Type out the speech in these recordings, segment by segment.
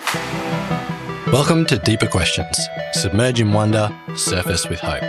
Welcome to Deeper Questions. Submerge in wonder, surface with hope.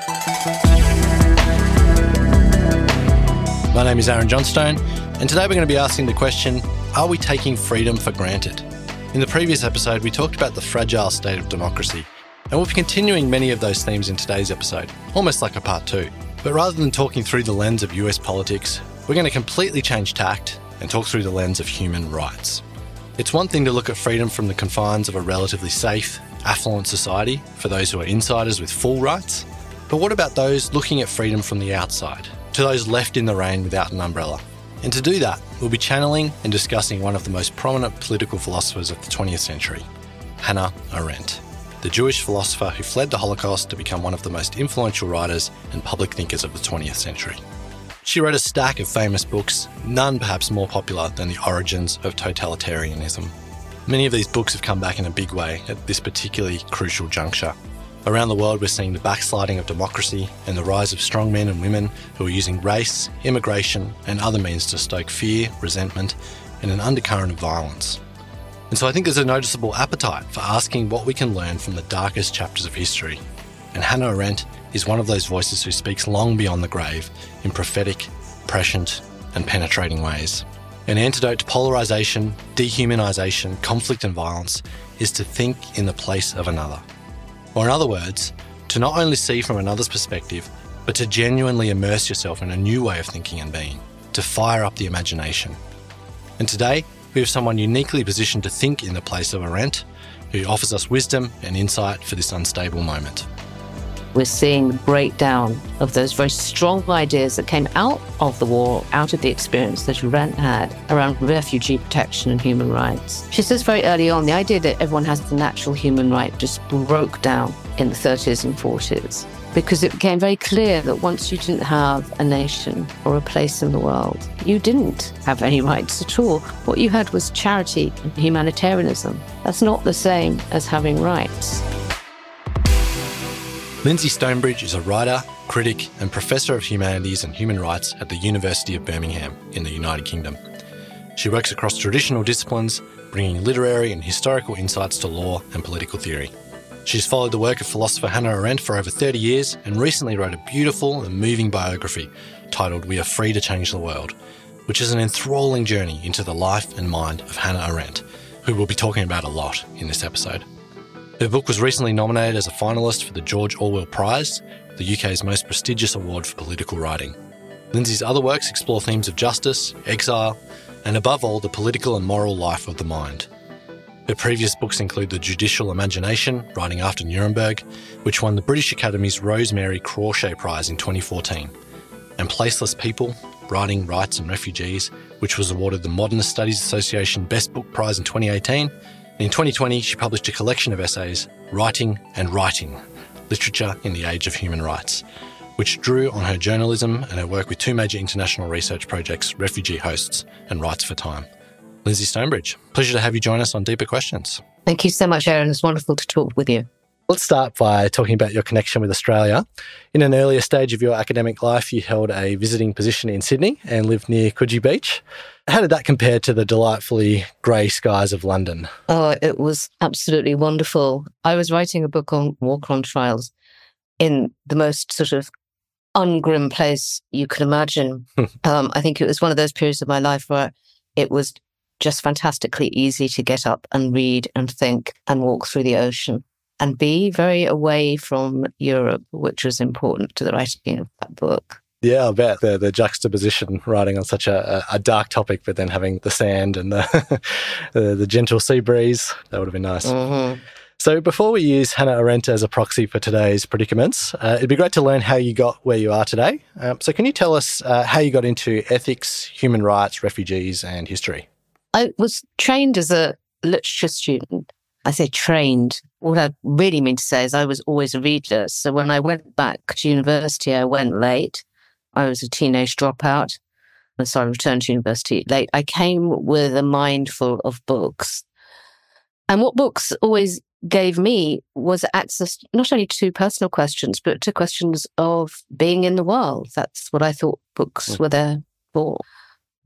My name is Aaron Johnstone, and today we're going to be asking the question, are we taking freedom for granted? In the previous episode, we talked about the fragile state of democracy, and we'll be continuing many of those themes in today's episode, almost like a part two. But rather than talking through the lens of US politics, we're going to completely change tact and talk through the lens of human rights. It's one thing to look at freedom from the confines of a relatively safe, affluent society for those who are insiders with full rights. But what about those looking at freedom from the outside, to those left in the rain without an umbrella? And to do that, we'll be channeling and discussing one of the most prominent political philosophers of the 20th century, Hannah Arendt, the Jewish philosopher who fled the Holocaust to become one of the most influential writers and public thinkers of the 20th century. She wrote a stack of famous books, none perhaps more popular than The Origins of Totalitarianism. Many of these books have come back in a big way at this particularly crucial juncture. Around the world, we're seeing the backsliding of democracy and the rise of strong men and women who are using race, immigration, and other means to stoke fear, resentment, and an undercurrent of violence. And so I think there's a noticeable appetite for asking what we can learn from the darkest chapters of history. And Hannah Arendt is one of those voices who speaks long beyond the grave in prophetic, prescient, and penetrating ways. An antidote to polarisation, dehumanisation, conflict and violence is to think in the place of another. Or in other words, to not only see from another's perspective, but to genuinely immerse yourself in a new way of thinking and being, to fire up the imagination. And today, we have someone uniquely positioned to think in the place of Arendt, who offers us wisdom and insight for this unstable moment. We're seeing the breakdown of those very strong ideas that came out of the war, out of the experience that Arendt had around refugee protection and human rights. She says very early on, the idea that everyone has the natural human right just broke down in the 30s and 40s, because it became very clear that once you didn't have a nation or a place in the world, you didn't have any rights at all. What you had was charity and humanitarianism. That's not the same as having rights. Lindsay Stonebridge is a writer, critic, and professor of humanities and human rights at the University of Birmingham in the United Kingdom. She works across traditional disciplines, bringing literary and historical insights to law and political theory. She's followed the work of philosopher Hannah Arendt for over 30 years and recently wrote a beautiful and moving biography titled We Are Free to Change the World, which is an enthralling journey into the life and mind of Hannah Arendt, who we'll be talking about a lot in this episode. Her book was recently nominated as a finalist for the George Orwell Prize, the UK's most prestigious award for political writing. Lindsay's other works explore themes of justice, exile, and above all, the political and moral life of the mind. Her previous books include The Judicial Imagination, Writing After Nuremberg, which won the British Academy's Rosemary Crawshay Prize in 2014, and Placeless People, Writing, Rights and Refugees, which was awarded the Modernist Studies Association Best Book Prize in 2018. In 2020, she published a collection of essays, Writing and Writing, Literature in the Age of Human Rights, which drew on her journalism and her work with two major international research projects, Refugee Hosts and Rights for Time. Lindsay Stonebridge, pleasure to have you join us on Deeper Questions. Thank you so much, Aaron. It's wonderful to talk with you. Let's start by talking about your connection with Australia. In an earlier stage of your academic life, you held a visiting position in Sydney and lived near Coogee Beach. How did that compare to the delightfully grey skies of London? Oh, it was absolutely wonderful. I was writing a book on war crime trials in the most sort of ungrim place you could imagine. I think it was one of those periods of my life where it was just fantastically easy to get up and read and think and walk through the ocean and be very away from Europe, which was important to the writing of that book. Yeah, I bet. The juxtaposition, writing on such a dark topic, but then having the sand and the gentle sea breeze, that would have been nice. Mm-hmm. So before we use Hannah Arendt as a proxy for today's predicaments, it'd be great to learn how you got where you are today. So can you tell us how you got into ethics, human rights, refugees and history? I was trained as a literature student. I say trained. What I really mean to say is I was always a reader. So when I went back to university, I went late. I was a teenage dropout. So I returned to university late. I came with a mind full of books. And what books always gave me was access not only to personal questions, but to questions of being in the world. That's what I thought books were there for.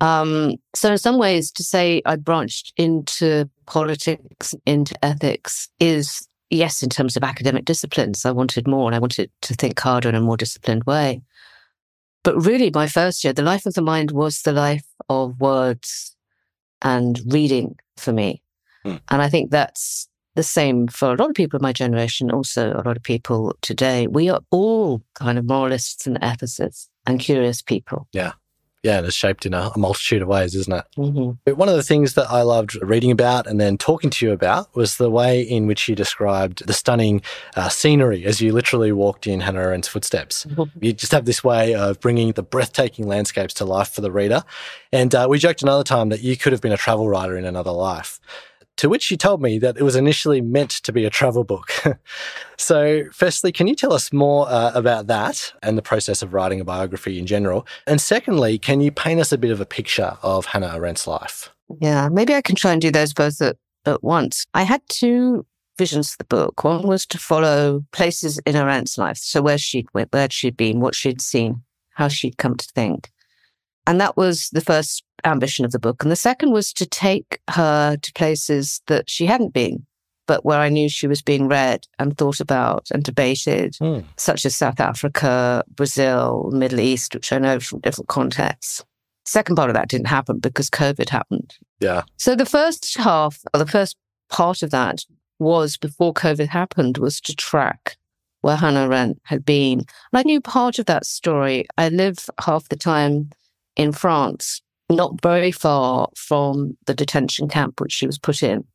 So in some ways, to say I branched into politics, into ethics is, yes, in terms of academic disciplines, I wanted more and I wanted to think harder in a more disciplined way. But really, my first year, the life of the mind was the life of words and reading for me. And I think that's the same for a lot of people of my generation, also a lot of people today. We are all kind of moralists and ethicists and curious people. Yeah. Yeah, and it's shaped in a multitude of ways, isn't it? Mm-hmm. One of the things that I loved reading about and then talking to you about was the way in which you described the stunning scenery as you literally walked in Hannah Arendt's footsteps. Mm-hmm. You just have this way of bringing the breathtaking landscapes to life for the reader. And we joked another time that you could have been a travel writer in another life. To which you told me that it was initially meant to be a travel book. So firstly, can you tell us more about that and the process of writing a biography in general? And secondly, can you paint us a bit of a picture of Hannah Arendt's life? Yeah, maybe I can try and do those both at once. I had two visions of the book. One was to follow places in Arendt's life. So where she'd been, what she'd seen, how she'd come to think. And that was the first ambition of the book. And the second was to take her to places that she hadn't been, but where I knew she was being read and thought about and debated, such as South Africa, Brazil, Middle East, which I know from different contexts. Second part of that didn't happen because COVID happened. Yeah. So the first half, or the first part of that was, before COVID happened, was to track where Hannah Arendt had been. And I knew part of that story. I live half the time in France, not very far from the detention camp which she was put in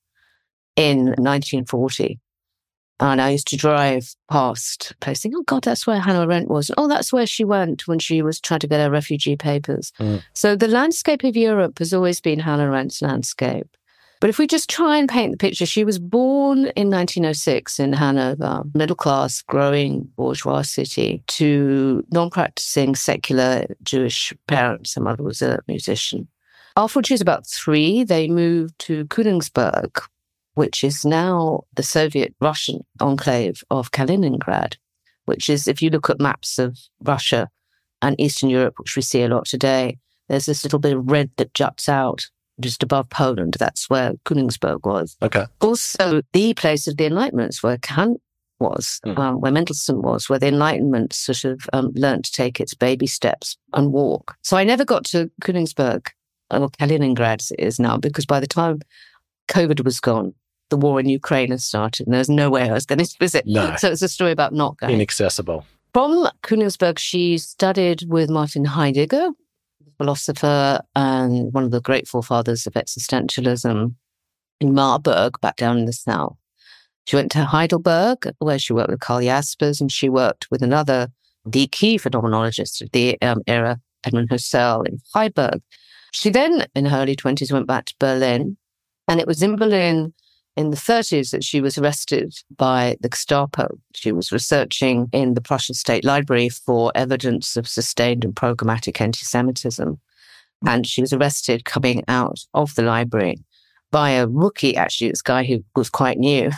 1940. And I used to drive past a place thinking, oh God, that's where Hannah Arendt was. Oh, that's where she went when she was trying to get her refugee papers. So the landscape of Europe has always been Hannah Arendt's landscape. But if we just try and paint the picture, she was born in 1906 in Hanover, middle-class, growing bourgeois city, to non-practicing secular Jewish parents. Her mother was a musician. After she was about 3, they moved to Königsberg, which is now the Soviet Russian enclave of Kaliningrad, which is, if you look at maps of Russia and Eastern Europe, which we see a lot today, there's this little bit of red that juts out just above Poland. That's where Königsberg was. Okay. Also, the place of the Enlightenment, where Kant was, where Mendelssohn was, where the Enlightenment sort of learned to take its baby steps and walk. So I never got to Königsberg, or Kaliningrad as it is now, because by the time COVID was gone, the war in Ukraine had started, and there was no way I was going to visit. No. So it's a story about not going. Inaccessible. From Königsberg, she studied with Martin Heidegger, philosopher and one of the great forefathers of existentialism, in Marburg, back down in the south. She went to Heidelberg, where she worked with Karl Jaspers, and she worked with the key phenomenologist of the era, Edmund Husserl, in Freiburg. She then, in her early 20s, went back to Berlin, and it was in Berlin in the 30s that she was arrested by the Gestapo. She was researching in the Prussian State Library for evidence of sustained and programmatic anti-Semitism. And she was arrested coming out of the library by a rookie, actually, this guy who was quite new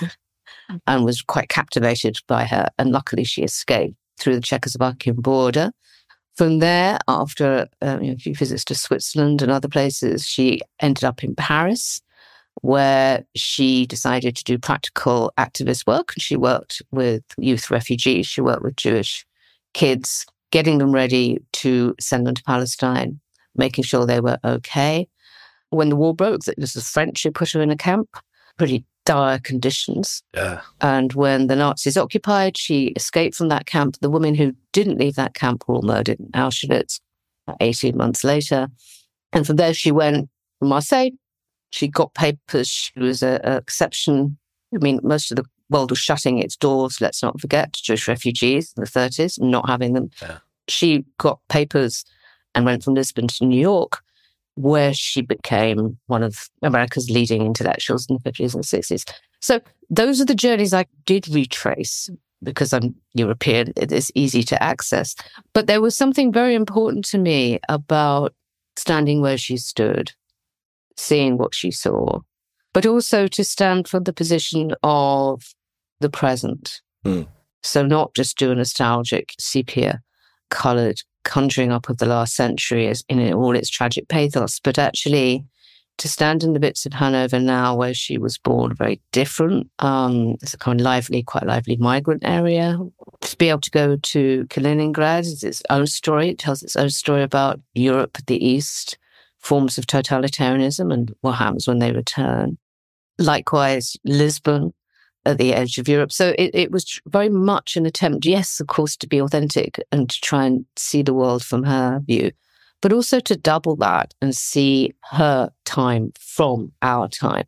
and was quite captivated by her. And luckily she escaped through the Czechoslovakian border. From there, after a few visits to Switzerland and other places, she ended up in Paris, where she decided to do practical activist work. She worked with youth refugees. She worked with Jewish kids, getting them ready to send them to Palestine, making sure they were okay. When the war broke, this was French who put her in a camp, pretty dire conditions. Yeah. And when the Nazis occupied, she escaped from that camp. The women who didn't leave that camp were all murdered in Auschwitz 18 months later. And from there, she went to Marseille. She got papers. She was an exception. I mean, most of the world was shutting its doors, let's not forget, to Jewish refugees in the 30s, not having them. Yeah. She got papers and went from Lisbon to New York, where she became one of America's leading intellectuals in the 50s and 60s. So those are the journeys I did retrace. Because I'm European, it is easy to access. But there was something very important to me about standing where she stood, seeing what she saw, but also to stand from the position of the present. So not just do a nostalgic sepia-coloured conjuring up of the last century as in all its tragic pathos, but actually to stand in the bits of Hanover now where she was born, very different. It's a kind of quite lively migrant area. To be able to go to Kaliningrad is its own story. It tells its own story about Europe, the East, forms of totalitarianism and what happens when they return. Likewise, Lisbon at the edge of Europe. So it was very much an attempt, yes, of course, to be authentic and to try and see the world from her view, but also to double that and see her time from our time.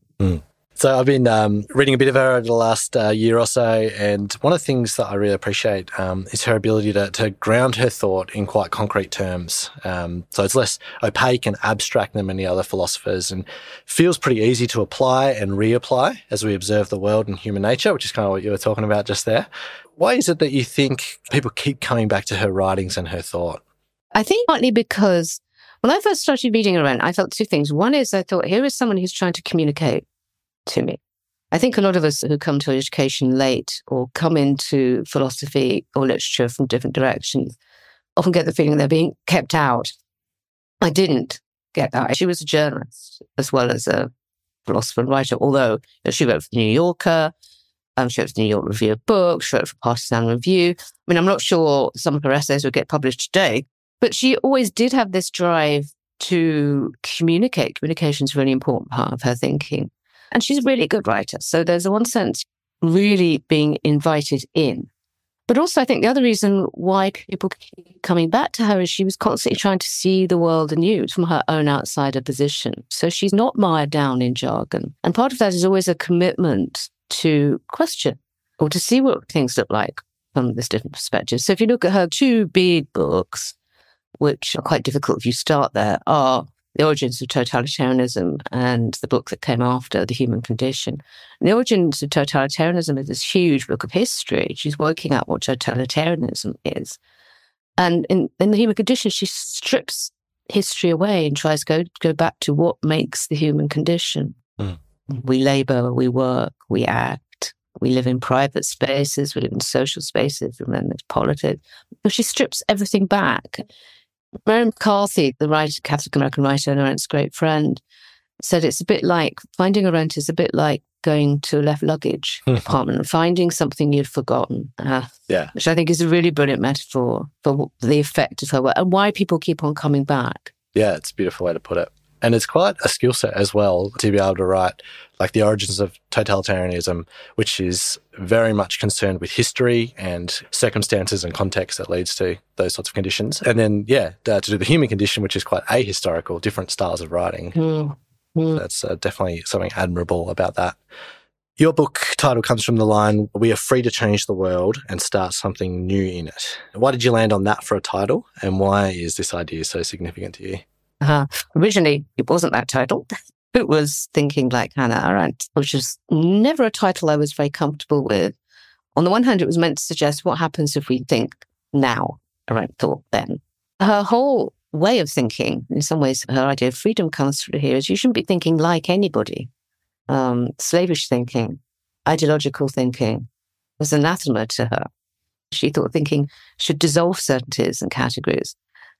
So I've been reading a bit of her over the last year or so, and one of the things that I really appreciate is her ability to ground her thought in quite concrete terms. So it's less opaque and abstract than many other philosophers, and feels pretty easy to apply and reapply as we observe the world and human nature, which is kind of what you were talking about just there. Why is it that you think people keep coming back to her writings and her thought? I think partly because when I first started reading Arendt, I felt two things. One is I thought, here is someone who's trying to communicate to me. I think a lot of us who come to education late or come into philosophy or literature from different directions often get the feeling they're being kept out. I didn't get that. She was a journalist as well as a philosopher and writer, although she wrote for the New Yorker, she wrote for the New York Review of Books, she wrote for Partisan Review. I mean, I'm not sure some of her essays would get published today, but she always did have this drive to communicate. Communication is a really important part of her thinking. And she's a really good writer. So there's, in one sense, really being invited in. But also, I think the other reason why people keep coming back to her is she was constantly trying to see the world anew from her own outsider position. So she's not mired down in jargon. And part of that is always a commitment to question or to see what things look like from this different perspective. So if you look at her two big books, which are quite difficult if you start there, are The Origins of Totalitarianism and the book that came after, The Human Condition. And The Origins of Totalitarianism is this huge book of history. She's working out what totalitarianism is. And in The Human Condition, she strips history away and tries to go back to what makes the human condition. We labour, we work, we act, we live in private spaces, we live in social spaces, and then there's politics. But she strips everything back. Mary McCarthy, the writer, Catholic American writer and Arendt's great friend, said it's a bit like, finding Arendt is a bit like going to a left luggage department and finding something you'd forgotten. Which I think is a really brilliant metaphor for the effect of her work and why people keep on coming back. Yeah, it's a beautiful way to put it. And it's quite a skill set as well to be able to write like The Origins of Totalitarianism, which is very much concerned with history and circumstances and context that leads to those sorts of conditions. And then, to do The Human Condition, which is quite ahistorical, different styles of writing. That's definitely something admirable about that. Your book title comes from the line, "We are free to change the world and start something new in it." Why did you land on that for a title? And why is this idea so significant to you? Originally, it wasn't that title. It was Thinking Like Hannah Arendt, which is never a title I was very comfortable with. On the one hand, it was meant to suggest what happens if we think now, Arendt thought then. Her whole way of thinking, in some ways, her idea of freedom comes through here, is you shouldn't be thinking like anybody. Slavish thinking, ideological thinking was anathema to her. She thought thinking should dissolve certainties and categories.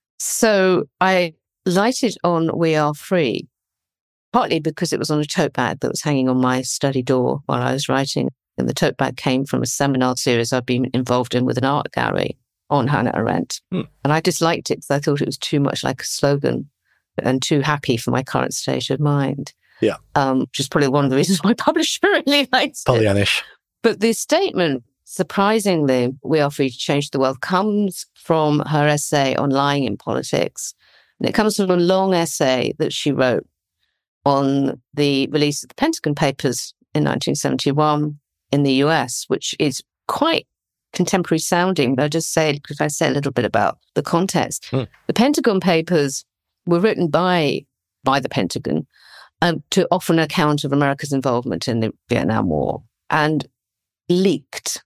So I lighted on We Are Free, partly because it was on a tote bag that was hanging on my study door while I was writing. And the tote bag came from a seminar series I've been involved in with an art gallery on Hannah Arendt. And I disliked it because I thought it was too much like a slogan and too happy for my current state of mind. Yeah. Which is probably one of the reasons my publisher really likes it. Pollyannish. But this statement, surprisingly, We Are Free to Change the World, comes from her essay on lying in politics. And it comes from a long essay that she wrote on the release of the Pentagon Papers in 1971 in the US, which is quite contemporary sounding. But I'll just say, because I say a little bit about the context. The Pentagon Papers were written by the Pentagon to offer an account of America's involvement in the Vietnam War and leaked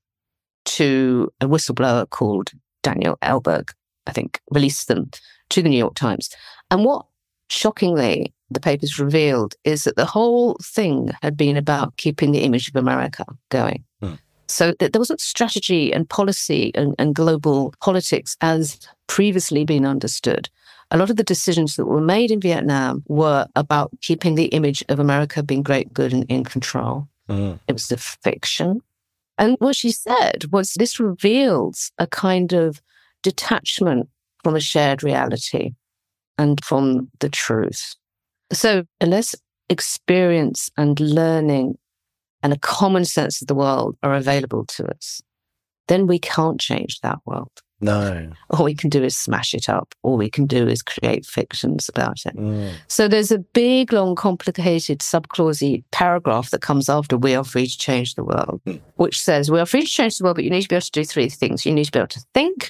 to a whistleblower called Daniel Ellsberg, I think, released them to the New York Times. And what, shockingly, the papers revealed is that the whole thing had been about keeping the image of America going. So there wasn't strategy and policy and global politics as previously been understood. A lot of the decisions that were made in Vietnam were about keeping the image of America being great, good, and in control. It was a fiction. And what she said was this reveals a kind of detachment from a shared reality and from the truth. So unless experience and learning and a common sense of the world are available to us, then we can't change that world. No. All we can do is smash it up. All we can do is create fictions about it. So there's a big, long, complicated, subclausey paragraph that comes after "we are free to change the world," which says, we are free to change the world, but you need to be able to do three things. You need to be able to think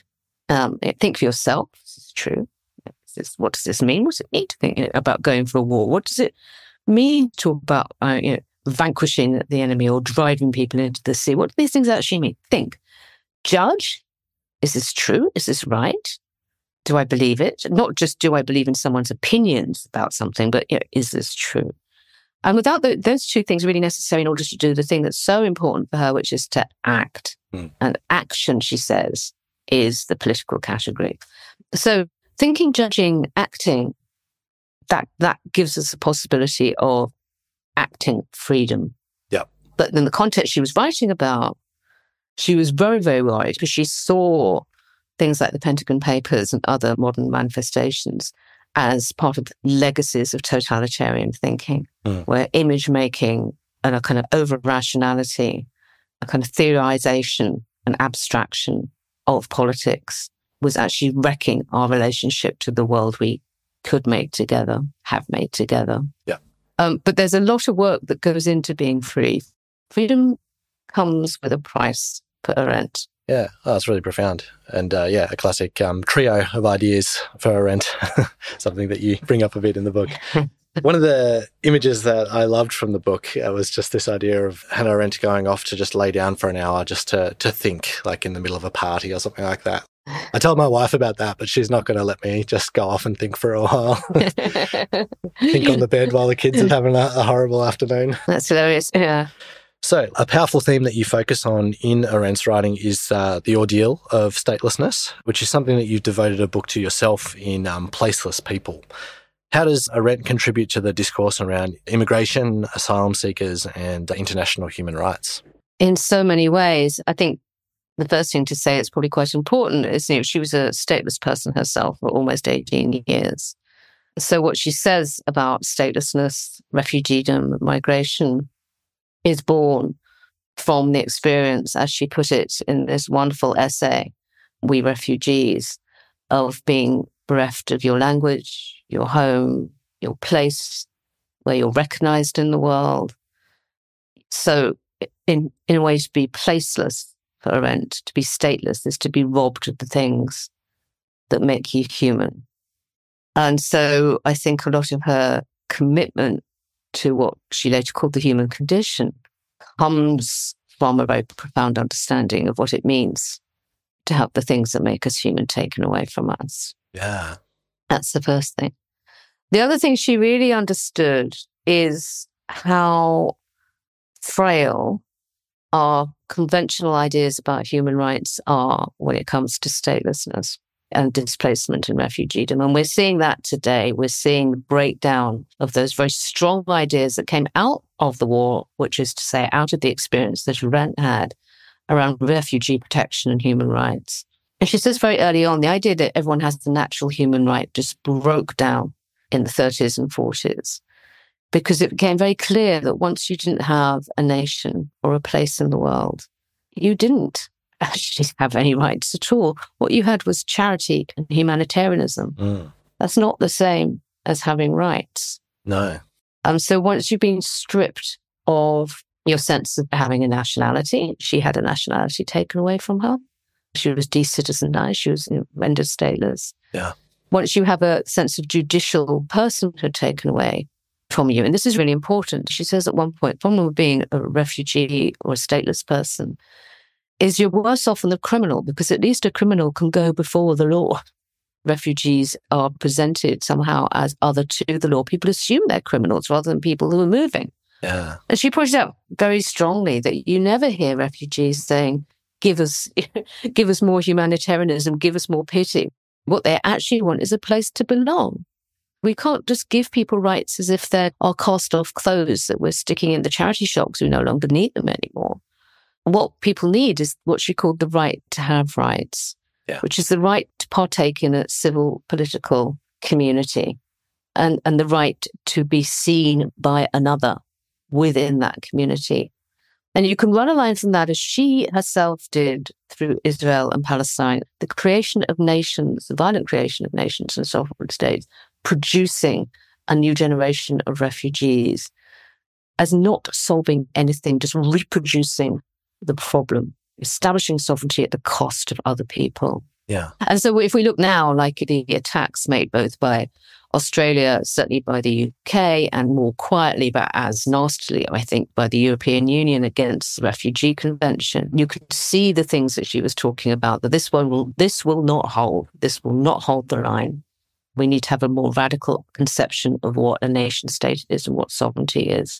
for yourself. This is true. What does this mean? What does it mean to think about going for a war? What does it mean to talk about vanquishing the enemy or driving people into the sea? What do these things actually mean? Think. Judge. Is this true? Is this right? Do I believe it? Not just do I believe in someone's opinions about something, but is this true? And without those two things really necessary in order to do the thing that's so important for her, which is to act. And action, she says, is the political category. So thinking, judging, acting, that gives us the possibility of acting freedom. Yeah. But in the context she was writing about, she was very, very worried because she saw things like the Pentagon Papers and other modern manifestations as part of legacies of totalitarian thinking, where image making and a kind of over-rationality, a kind of theorization and abstraction of politics was actually wrecking our relationship to the world we could make together, have made together. Yeah. But there's a lot of work that goes into being free. Freedom comes with a price. Arendt. Yeah, that's really profound. And a classic trio of ideas for Arendt, something that you bring up a bit in the book. One of the images that I loved from the book was just this idea of Hannah Arendt going off to just lay down for an hour just to think, like in the middle of a party or something like that. I told my wife about that, but she's not going to let me just go off and think for a while. Think on the bed while the kids are having a horrible afternoon. That's hilarious, yeah. So a powerful theme that you focus on in Arendt's writing is the ordeal of statelessness, which is something that you've devoted a book to yourself in Placeless People. How does Arendt contribute to the discourse around immigration, asylum seekers, and international human rights? In so many ways. I think the first thing to say is probably quite important is she was a stateless person herself for almost 18 years. So what she says about statelessness, refugeedom, migration is born from the experience, as she put it in this wonderful essay, We Refugees, of being bereft of your language, your home, your place, where you're recognized in the world. So in a way, to be placeless for Arendt, to be stateless, is to be robbed of the things that make you human. And so I think a lot of her commitment to what she later called the human condition comes from a very profound understanding of what it means to have the things that make us human taken away from us. Yeah. That's the first thing. The other thing she really understood is how frail our conventional ideas about human rights are when it comes to statelessness and displacement and refugeedom. And we're seeing that today. We're seeing the breakdown of those very strong ideas that came out of the war, which is to say, out of the experience that Arendt had around refugee protection and human rights. And she says very early on, the idea that everyone has the natural human right just broke down in the 30s and 40s, because it became very clear that once you didn't have a nation or a place in the world, you didn't actually have any rights at all. What you had was charity and humanitarianism. That's not the same as having rights. No. So once you've been stripped of your sense of having a nationality, she had a nationality taken away from her. She was decitizenized. She was rendered stateless. Yeah. Once you have a sense of judicial personhood taken away from you, and this is really important, she says at one point, the problem with being a refugee or a stateless person is you're worse off than the criminal, because at least a criminal can go before the law. Refugees are presented somehow as other to the law. People assume they're criminals rather than people who are moving. Yeah. And she pointed out very strongly that you never hear refugees saying, give us more humanitarianism, give us more pity. What they actually want is a place to belong. We can't just give people rights as if they're our cast-off clothes that we're sticking in the charity shops who no longer need them anymore. What people need is what she called the right to have rights, which is the right to partake in a civil political community and the right to be seen by another within that community. And you can run a line from that, as she herself did through Israel and Palestine, the creation of nations, the violent creation of nations and sovereign states, producing a new generation of refugees as not solving anything, just reproducing the problem, establishing sovereignty at the cost of other people. Yeah. And so if we look now, like the attacks made both by Australia, certainly by the UK, and more quietly, but as nastily, I think, by the European Union against the Refugee Convention, you could see the things that she was talking about, that this will not hold. This will not hold the line. We need to have a more radical conception of what a nation state is and what sovereignty is.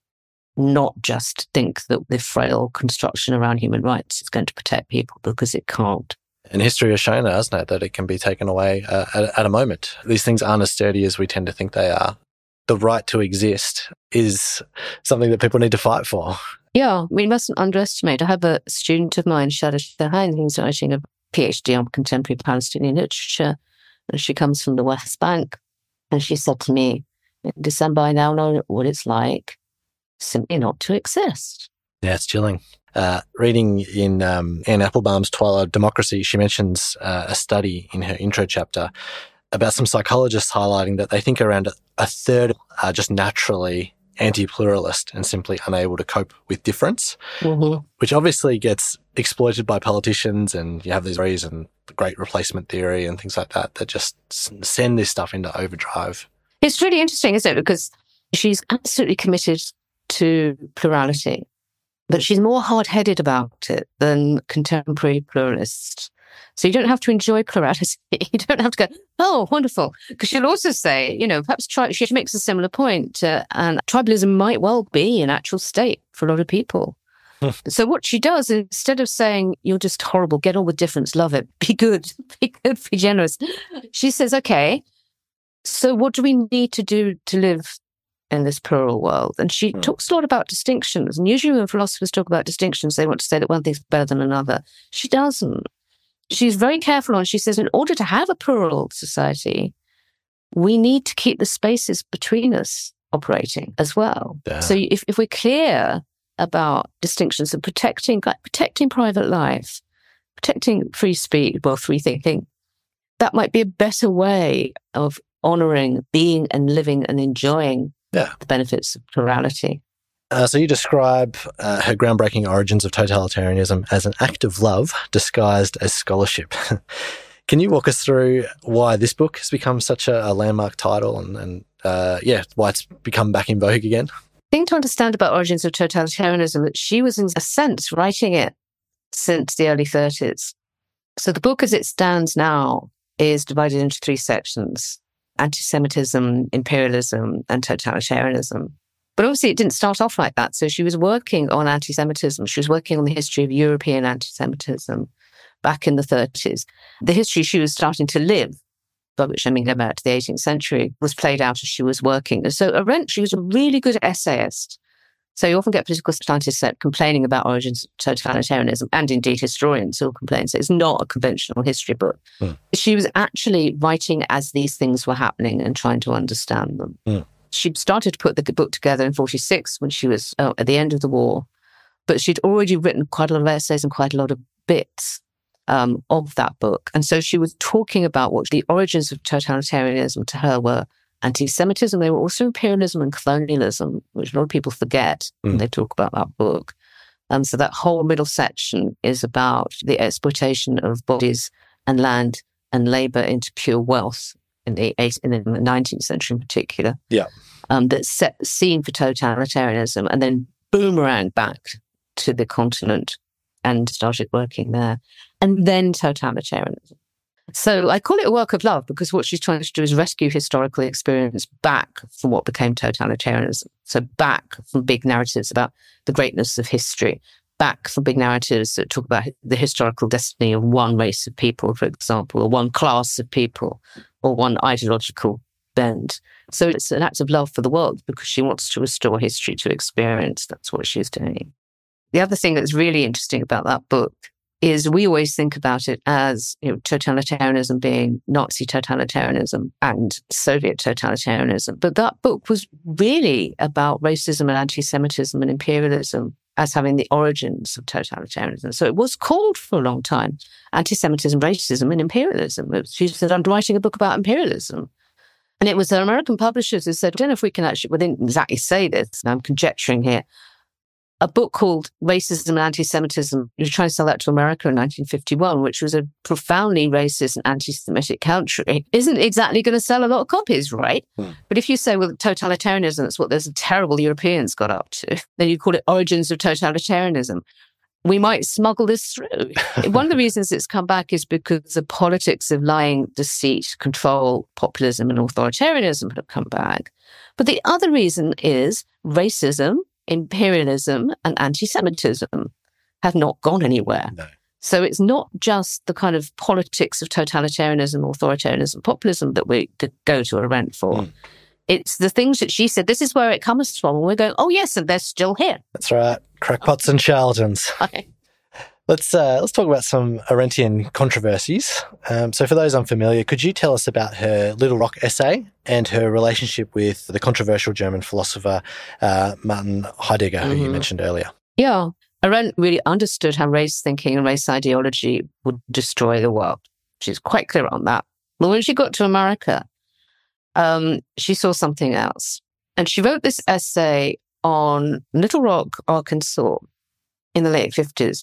Not just think that the frail construction around human rights is going to protect people, because it can't. And history has shown, hasn't it, that it can be taken away at a moment. These things aren't as sturdy as we tend to think they are. The right to exist is something that people need to fight for. Yeah, we mustn't underestimate. I have a student of mine, Shada Shahain, who's writing a PhD on contemporary Palestinian literature, and she comes from the West Bank. And she said to me in December, I now know what it's like simply not to exist. Yeah, it's chilling. Reading in Anne Applebaum's Twilight of Democracy, she mentions a study in her intro chapter about some psychologists highlighting that they think around a third are just naturally anti-pluralist and simply unable to cope with difference, which obviously gets exploited by politicians, and you have these theories and the Great Replacement Theory and things like that that just send this stuff into overdrive. It's really interesting, isn't it? Because she's absolutely committed to plurality, but she's more hard-headed about it than contemporary pluralists. So you don't have to enjoy plurality. You don't have to go, oh, wonderful. Because she'll also say, perhaps she makes a similar point, and tribalism might well be an actual state for a lot of people. So what she does, instead of saying, you're just horrible, get on with difference, love it, be good, be generous, she says, okay, so what do we need to do to live in this plural world? And she talks a lot about distinctions. And usually when philosophers talk about distinctions, they want to say that one thing's better than another. She doesn't. She's very careful on, she says, in order to have a plural society, we need to keep the spaces between us operating as well. Yeah. So if we're clear about distinctions and protecting private life, protecting free speech, free thinking, that might be a better way of honoring being and living and enjoying the benefits of plurality. So you describe her groundbreaking origins of totalitarianism as an act of love disguised as scholarship. Can you walk us through why this book has become such a landmark title and why it's become back in vogue again? The thing to understand about origins of totalitarianism, that she was in a sense writing it since the early 30s. So the book as it stands now is divided into 3 sections: anti-Semitism, imperialism, and totalitarianism. But obviously it didn't start off like that. So she was working on anti-Semitism. She was working on the history of European anti-Semitism back in the 30s. The history she was starting to live, by which I mean go back to the 18th century, was played out as she was working. And so Arendt, she was a really good essayist. So you often get political scientists complaining about origins of totalitarianism, and indeed historians who complain. So it's not a conventional history book. She was actually writing as these things were happening and trying to understand them. She started to put the book together in 1946 when she was at the end of the war, but she'd already written quite a lot of essays and quite a lot of bits of that book. And so she was talking about what the origins of totalitarianism to her were anti-Semitism. They were also imperialism and colonialism, which a lot of people forget when they talk about that book. So that whole middle section is about the exploitation of bodies and land and labor into pure wealth in the 19th century in particular. Yeah. That set the scene for totalitarianism and then boomerang back to the continent and started working there. And then totalitarianism. So I call it a work of love because what she's trying to do is rescue historical experience back from what became totalitarianism. So back from big narratives about the greatness of history, back from big narratives that talk about the historical destiny of one race of people, for example, or one class of people, or one ideological bend. So it's an act of love for the world because she wants to restore history to experience. That's what she's doing. The other thing that's really interesting about that book is we always think about it as, totalitarianism being Nazi totalitarianism and Soviet totalitarianism. But that book was really about racism and anti-Semitism and imperialism as having the origins of totalitarianism. So it was called for a long time anti-Semitism, racism, and imperialism. She said, I'm writing a book about imperialism. And it was the American publishers who said, I don't know if we can actually, we didn't exactly say this, I'm conjecturing here, a book called Racism and Anti-Semitism. You were trying to sell that to America in 1951, which was a profoundly racist and anti-Semitic country, isn't exactly going to sell a lot of copies, right? But if you say, well, totalitarianism, that's what those terrible Europeans got up to, then you call it origins of totalitarianism. We might smuggle this through. One of the reasons it's come back is because the politics of lying, deceit, control, populism, and authoritarianism have come back. But the other reason is racism, imperialism, and anti-Semitism have not gone anywhere. No. So it's not just the kind of politics of totalitarianism, authoritarianism, populism that we could go to Arendt for. It's the things that she said, this is where it comes from. And we're going, oh, yes, and they're still here. That's right. Crackpots and charlatans. Okay. Let's talk about some Arendtian controversies. So for those unfamiliar, could you tell us about her Little Rock essay and her relationship with the controversial German philosopher Martin Heidegger, who you mentioned earlier? Yeah. Arendt really understood how race thinking and race ideology would destroy the world. She's quite clear on that. But when she got to America, she saw something else. And she wrote this essay on Little Rock, Arkansas in the late 50s.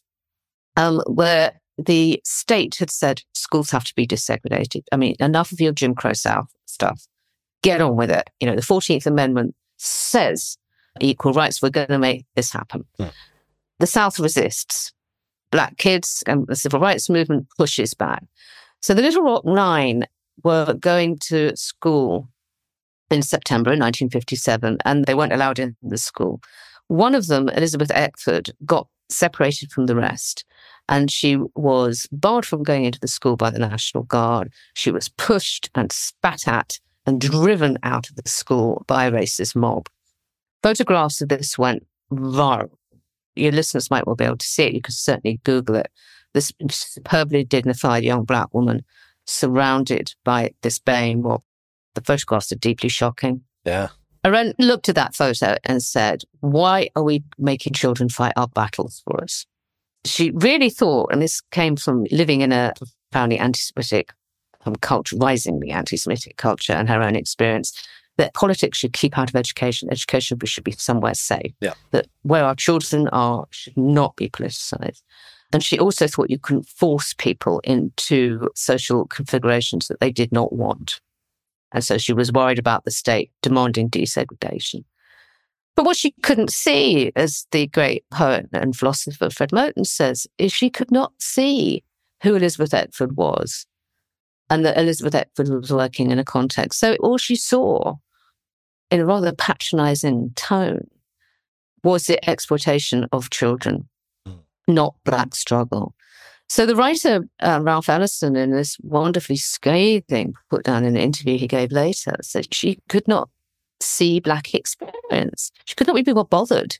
Where the state had said schools have to be desegregated. I mean, enough of your Jim Crow South stuff. Get on with it. The 14th Amendment says equal rights. We're going to make this happen. The South resists. Black kids and the civil rights movement pushes back. So the Little Rock Nine were going to school in September 1957, and they weren't allowed in the school. One of them, Elizabeth Eckford, got separated from the rest. And she was barred from going into the school by the National Guard. She was pushed and spat at and driven out of the school by a racist mob. Photographs of this went viral. Your listeners might well be able to see it. You can certainly Google it. This superbly dignified young black woman surrounded by this baying mob. The photographs are deeply shocking. Yeah. Arendt looked at that photo and said, why are we making children fight our battles for us? She really thought, and this came from living in a profoundly anti-Semitic culture, risingly anti-Semitic culture and her own experience, that politics should keep out of education. Education should be somewhere safe. Yeah. That where our children are should not be politicized. And she also thought you couldn't force people into social configurations that they did not want. And so she was worried about the state demanding desegregation. But what she couldn't see, as the great poet and philosopher Fred Moten says, is she could not see who Elizabeth Eckford was and that Elizabeth Eckford was working in a context. So all she saw, in a rather patronizing tone, was the exploitation of children, not black struggle. So the writer, Ralph Ellison, in this wonderfully scathing put down in an interview he gave later, said she could not see black experience. She could not be bothered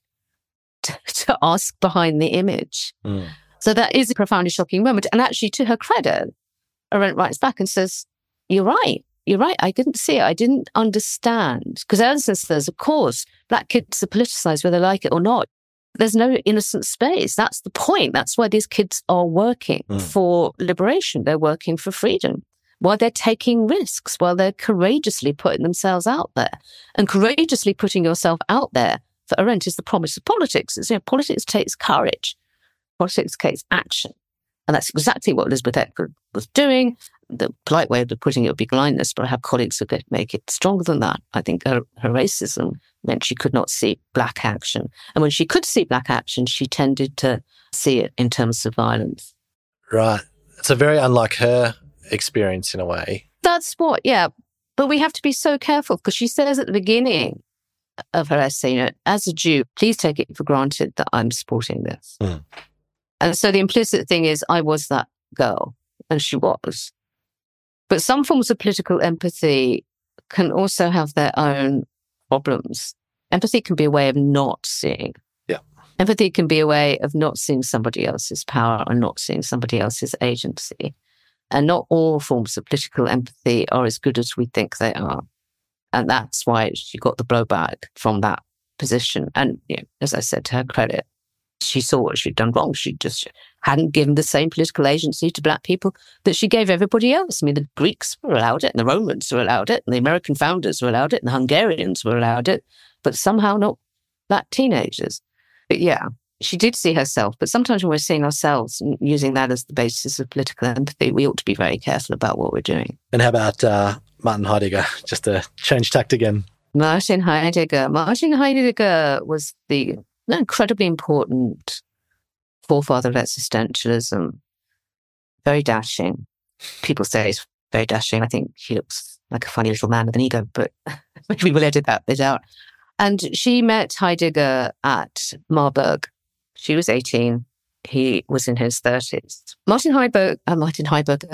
to ask behind the image. So that is a profoundly shocking moment. And actually, to her credit, Arendt writes back and says, you're right. I didn't see it. I didn't understand. Because Ellison says, of course, black kids are politicized whether they like it or not. There's no innocent space. That's the point. That's why these kids are working for liberation. They're working for freedom. While they're taking risks, while they're courageously putting themselves out there. And courageously putting yourself out there, for Arendt, is the promise of politics. Politics takes courage. Politics takes action. And that's exactly what Elizabeth Eckford was doing. The polite way of putting it would be blindness, but I have colleagues who could make it stronger than that. I think her racism meant she could not see black action. And when she could see black action, she tended to see it in terms of violence. Right. So very unlike her, experience in a way. That's what, yeah. But we have to be so careful because she says at the beginning of her essay, as a Jew, please take it for granted that I'm supporting this. Mm. And so the implicit thing is, I was that girl, and she was. But some forms of political empathy can also have their own problems. Empathy can be a way of not seeing. Yeah. Empathy can be a way of not seeing somebody else's power or not seeing somebody else's agency. And not all forms of political empathy are as good as we think they are. And that's why she got the blowback from that position. And as I said, to her credit, she saw what she'd done wrong. She just hadn't given the same political agency to Black people that she gave everybody else. I mean, the Greeks were allowed it, and the Romans were allowed it, and the American founders were allowed it, and the Hungarians were allowed it, but somehow not Black teenagers. But yeah, she did see herself. But sometimes when we're seeing ourselves and using that as the basis of political empathy, we ought to be very careful about what we're doing. And how about Martin Heidegger, just to change tact again? Martin Heidegger was the incredibly important forefather of existentialism. Very dashing. People say he's very dashing. I think he looks like a funny little man with an ego, but we will edit that bit out. And she met Heidegger at Marburg. She was 18. He was in his 30s. Martin Heidegger. Martin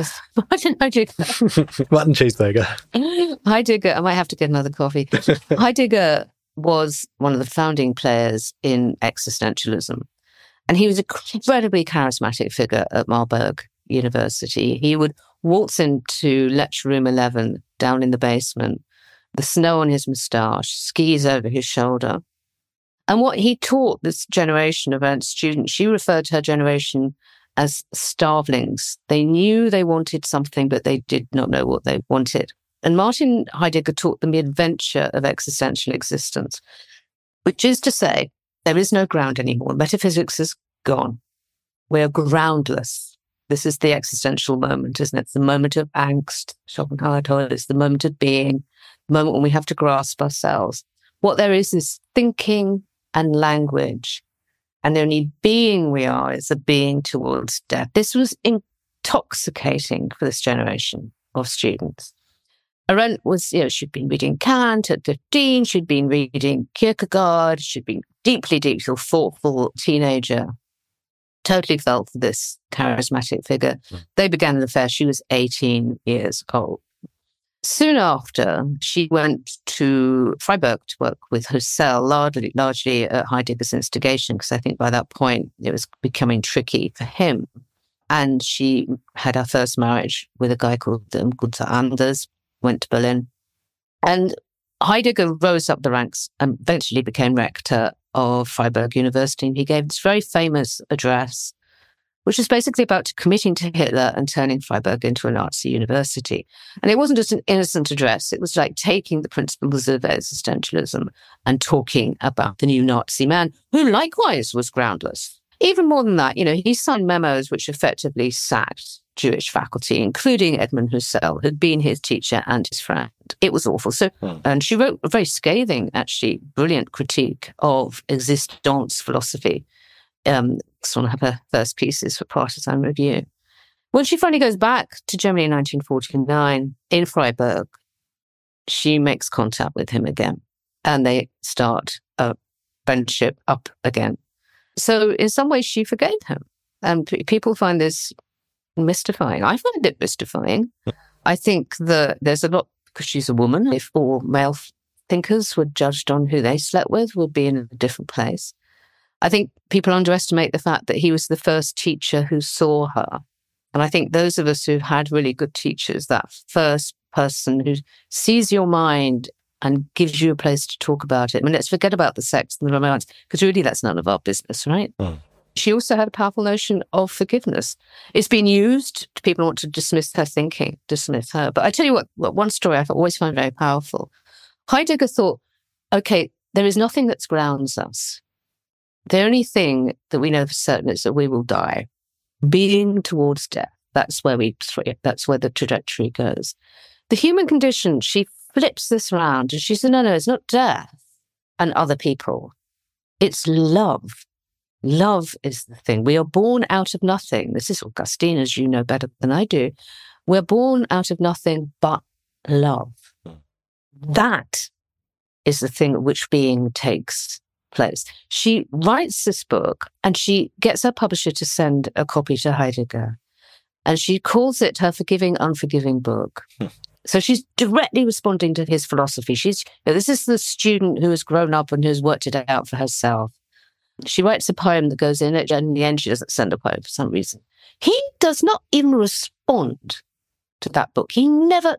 Cheeseburger. Heidegger, I might have to get another coffee. Heidegger was one of the founding players in existentialism. And he was an incredibly charismatic figure at Marburg University. He would waltz into lecture room 11 down in the basement, the snow on his moustache, skis over his shoulder. And what he taught this generation of Ernst students, she referred to her generation as starvelings. They knew they wanted something, but they did not know what they wanted. And Martin Heidegger taught them the adventure of existential existence, which is to say, there is no ground anymore. Metaphysics is gone. We're groundless. This is the existential moment, isn't it? It's the moment of angst. Schopenhauer told us, the moment of being, the moment when we have to grasp ourselves. What there is thinking and language. And the only being we are is a being towards death. This was intoxicating for this generation of students. Arendt was, she'd been reading Kant at 15. She'd been reading Kierkegaard. She'd been deeply thoughtful teenager. Totally fell for this charismatic figure. They began an affair. She was 18 years old. Soon after, she went to Freiburg to work with Husserl, largely at Heidegger's instigation, because I think by that point it was becoming tricky for him. And she had her first marriage with a guy called Gunther Anders, went to Berlin. And Heidegger rose up the ranks and eventually became rector of Freiburg University. And he gave this very famous address, which was basically about committing to Hitler and turning Freiburg into a Nazi university. And it wasn't just an innocent address. It was like taking the principles of existentialism and talking about the new Nazi man, who likewise was groundless. Even more than that, he signed memos which effectively sacked Jewish faculty, including Edmund Husserl, who'd been his teacher and his friend. It was awful. And she wrote a very scathing, actually brilliant critique of existence philosophy. It's one of her first pieces for Partisan Review. When she finally goes back to Germany in 1949, in Freiburg, she makes contact with him again, and they start a friendship up again. So in some ways, she forgave him. And people find this mystifying. I find it mystifying. I think that there's a lot, because she's a woman, if all male thinkers were judged on who they slept with, we'd be in a different place. I think people underestimate the fact that he was the first teacher who saw her. And I think those of us who had really good teachers, that first person who sees your mind and gives you a place to talk about it. I mean, let's forget about the sex and the romance, because really that's none of our business, right? She also had a powerful notion of forgiveness. It's been used. People want to dismiss her thinking, dismiss her. But I tell you what one story I've always found very powerful. Heidegger thought, okay, there is nothing that grounds us. The only thing that we know for certain is that we will die. Being towards death, that's where that's where the trajectory goes. The human condition, she flips this around and she said, no, it's not death and other people. It's love. Love is the thing. We are born out of nothing. This is Augustine, as you know better than I do. We're born out of nothing but love. That is the thing at which being takes place. She writes this book and she gets her publisher to send a copy to Heidegger. And she calls it her forgiving, unforgiving book. So she's directly responding to his philosophy. This is the student who has grown up and who's worked it out for herself. She writes a poem that goes in it, and in the end she doesn't send a poem for some reason. He does not even respond to that book. He never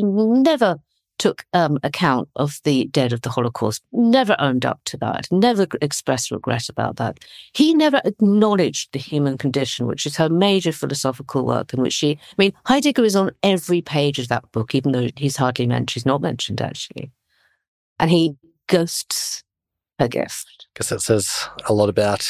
took account of the dead of the Holocaust, never owned up to that, never expressed regret about that. He never acknowledged the human condition, which is her major philosophical work, in which Heidegger is on every page of that book, even though she's not mentioned actually. And he ghosts her gift. I guess that says a lot about,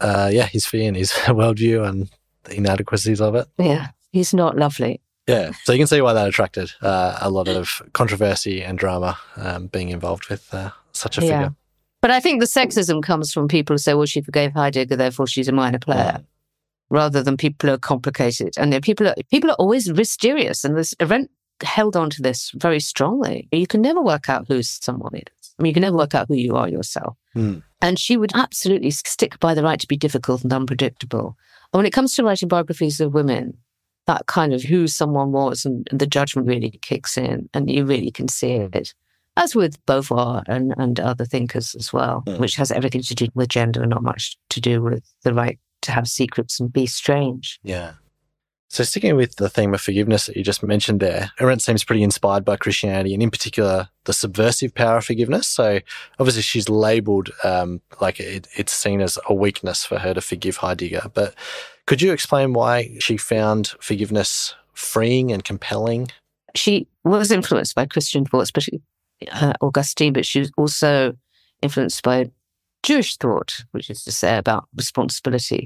his fear and his worldview and the inadequacies of it. Yeah, he's not lovely. Yeah, so you can see why that attracted a lot of controversy and drama being involved with such a figure. But I think the sexism comes from people who say, well, she forgave Heidegger, therefore she's a minor player, rather than people who are complicated. And people are always mysterious, and this event held on to this very strongly. You can never work out who someone is. I mean, you can never work out who you are yourself. And she would absolutely stick by the right to be difficult and unpredictable. And when it comes to writing biographies of women, that kind of who someone was and the judgment really kicks in, and you really can see it, as with Beauvoir and other thinkers as well, which has everything to do with gender and not much to do with the right to have secrets and be strange. Yeah. So sticking with the theme of forgiveness that you just mentioned there, Arendt seems pretty inspired by Christianity, and in particular, the subversive power of forgiveness. So obviously she's labelled like it's seen as a weakness for her to forgive Heidegger. But could you explain why she found forgiveness freeing and compelling? She was influenced by Christian thought, especially Augustine, but she was also influenced by Jewish thought, which is to say about responsibility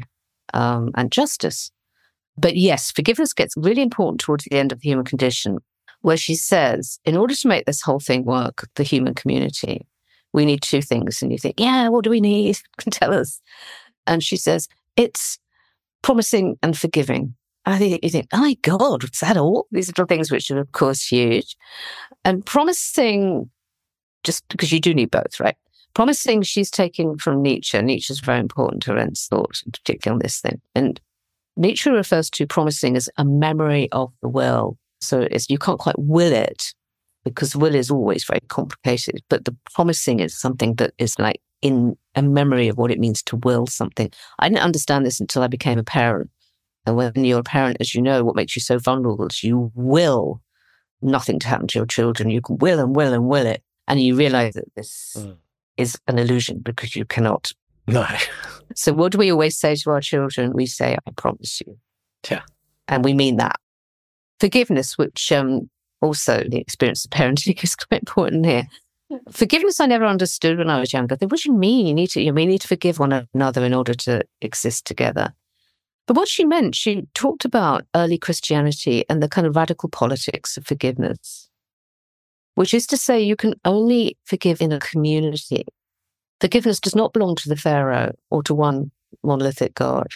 and justice. But yes, forgiveness gets really important towards the end of the human condition, where she says, in order to make this whole thing work, the human community, we need two things. And you think, what do we need? Tell us. And she says, it's promising and forgiving. I think you think, oh my God, what's that all? These little things which are, of course, huge. And promising, just because you do need both, right? Promising, she's taking from Nietzsche. Nietzsche's very important to Arendt's thought, particularly on this thing. And Nietzsche refers to promising as a memory of the will. So you can't quite will it, because will is always very complicated. But the promising is something that is like in a memory of what it means to will something. I didn't understand this until I became a parent. And when you're a parent, as you know, what makes you so vulnerable is you will nothing to happen to your children. You can will and will and will it. And you realize that this is an illusion, because you cannot. No. So what do we always say to our children? We say, I promise you. Yeah. And we mean that. Forgiveness, which also the experience of parenting is quite important here. Forgiveness I never understood when I was younger. What do you mean? You need to forgive one another in order to exist together. But what she meant, she talked about early Christianity and the kind of radical politics of forgiveness, which is to say you can only forgive in a community. Forgiveness does not belong to the Pharaoh or to one monolithic God.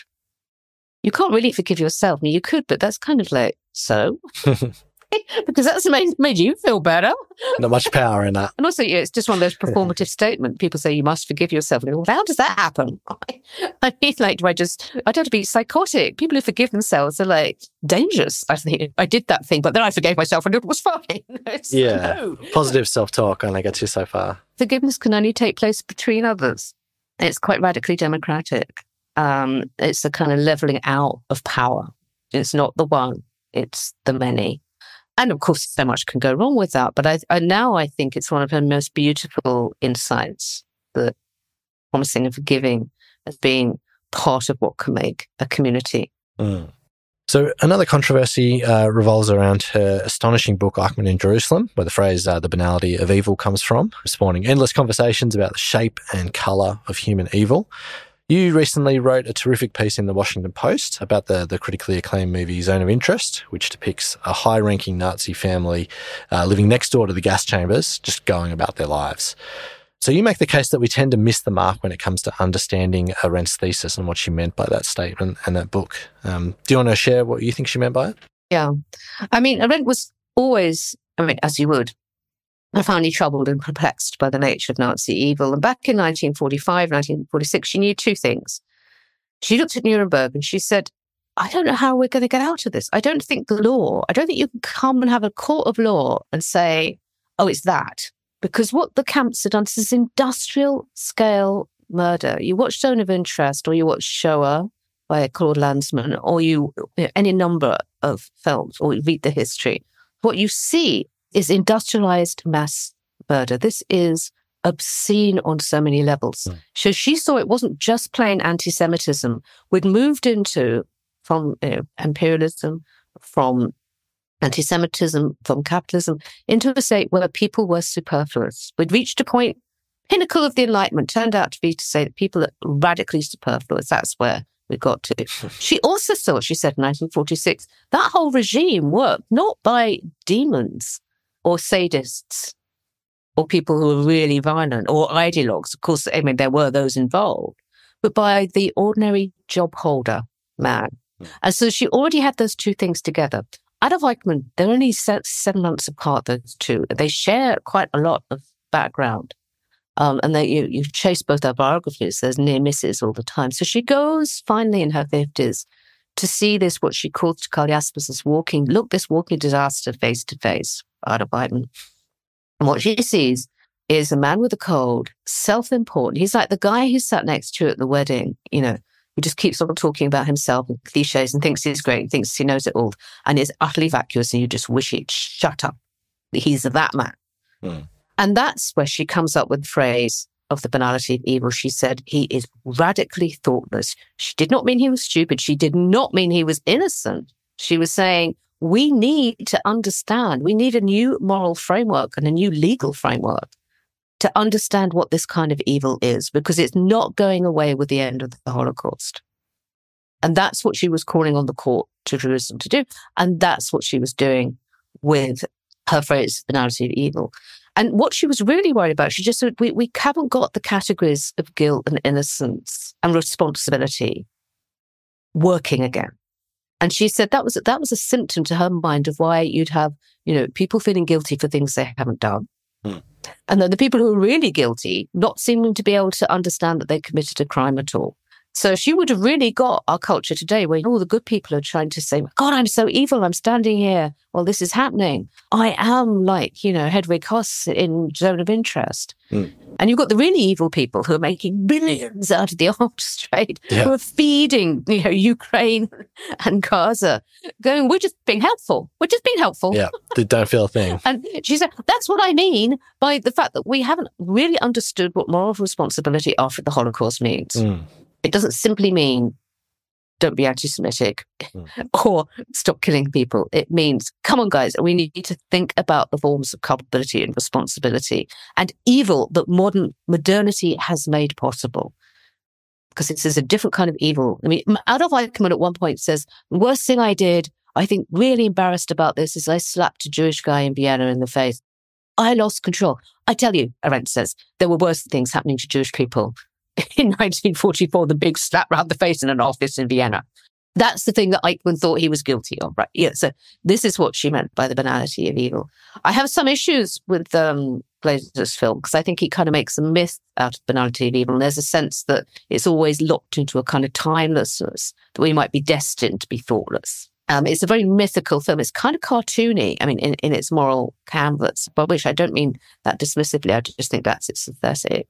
You can't really forgive yourself. I mean, you could, but that's kind of like, so? Because that's made you feel better. Not much power in that. And also, it's just one of those performative statements. People say you must forgive yourself. And well, how does that happen? I mean, like, I don't have to be psychotic. People who forgive themselves are like dangerous. I think I did that thing, but then I forgave myself and it was fine. No. Positive self-talk only gets you so far. Forgiveness can only take place between others. It's quite radically democratic. It's a kind of leveling out of power. It's not the one, it's the many. And of course, so much can go wrong with that. But I think it's one of her most beautiful insights, that promising and forgiving as being part of what can make a community. So another controversy revolves around her astonishing book, Eichmann in Jerusalem, where the phrase the banality of evil comes from, spawning endless conversations about the shape and colour of human evil. You recently wrote a terrific piece in the Washington Post about the critically acclaimed movie Zone of Interest, which depicts a high-ranking Nazi family living next door to the gas chambers, just going about their lives. So you make the case that we tend to miss the mark when it comes to understanding Arendt's thesis and what she meant by that statement and that book. Do you want to share what you think she meant by it? Yeah. I mean, Arendt was always, as you would, profoundly troubled and perplexed by the nature of Nazi evil. And back in 1945, 1946, she knew two things. She looked at Nuremberg and she said, I don't know how we're going to get out of this. I don't think you can come and have a court of law and say, oh, it's that. Because what the camps had done is this industrial scale murder. You watch Zone of Interest or you watch Shoah by Claude Lanzmann, or any number of films, or you read the history. What you see is industrialized mass murder. This is obscene on so many levels. So she saw it wasn't just plain anti-Semitism. We'd moved from imperialism, from anti-Semitism, from capitalism, into a state where people were superfluous. We'd reached a pinnacle of the Enlightenment turned out to be to say that people are radically superfluous. That's where we got to. She also saw, she said in 1946, that whole regime worked not by demons or sadists or people who were really violent or ideologues. Of course, there were those involved, but by the ordinary job holder man. And so she already had those two things together. Adolf Eichmann, they're only 7 months apart, those two. They share quite a lot of background. And you chase both their biographies. There's near misses all the time. So she goes finally in her 50s to see this, what she calls Karl Jaspers, this walking disaster face to face, Adolf Eichmann. And what she sees is a man with a cold, self-important. He's like the guy who sat next to you at the wedding, who just keeps on talking about himself and cliches and thinks he's great, thinks he knows it all, and is utterly vacuous, and you just wish he'd shut up. He's that man. And that's where she comes up with the phrase of the banality of evil. She said, he is radically thoughtless. She did not mean he was stupid. She did not mean he was innocent. She was saying, we need to understand, we need a new moral framework and a new legal framework to understand what this kind of evil is, because it's not going away with the end of the Holocaust. And that's what she was calling on the court to Jerusalem to do. And that's what she was doing with her phrase, banality of evil. And what she was really worried about, she just said, we haven't got the categories of guilt and innocence and responsibility working again. And she said that was a symptom to her mind of why you'd have, people feeling guilty for things they haven't done. And then the people who are really guilty not seeming to be able to understand that they committed a crime at all. So she would have really got our culture today where all the good people are trying to say, God, I'm so evil. I'm standing here while this is happening. I am like, Hedwig Höss in Zone of Interest. And you've got the really evil people who are making billions out of the arms trade, who are feeding, Ukraine and Gaza, going, we're just being helpful. We're just being helpful. Yeah, they don't feel a thing. And she said, that's what I mean by the fact that we haven't really understood what moral responsibility after the Holocaust means. It doesn't simply mean don't be anti-Semitic or stop killing people. It means, come on, guys, we need to think about the forms of culpability and responsibility and evil that modernity has made possible. Because this is a different kind of evil. Adolf Eichmann at one point says, the worst thing I did, I think really embarrassed about this, is I slapped a Jewish guy in Vienna in the face. I lost control. I tell you, Arendt says, there were worse things happening to Jewish people in 1944, the big slap round the face in an office in Vienna. That's the thing that Eichmann thought he was guilty of, right? Yeah, so this is what she meant by the banality of evil. I have some issues with Glaser's film because I think he kind of makes a myth out of banality of evil. And there's a sense that it's always locked into a kind of timelessness, that we might be destined to be thoughtless. It's a very mythical film. It's kind of cartoony, in its moral canvas, by which I don't mean that dismissively. I just think that's its aesthetic.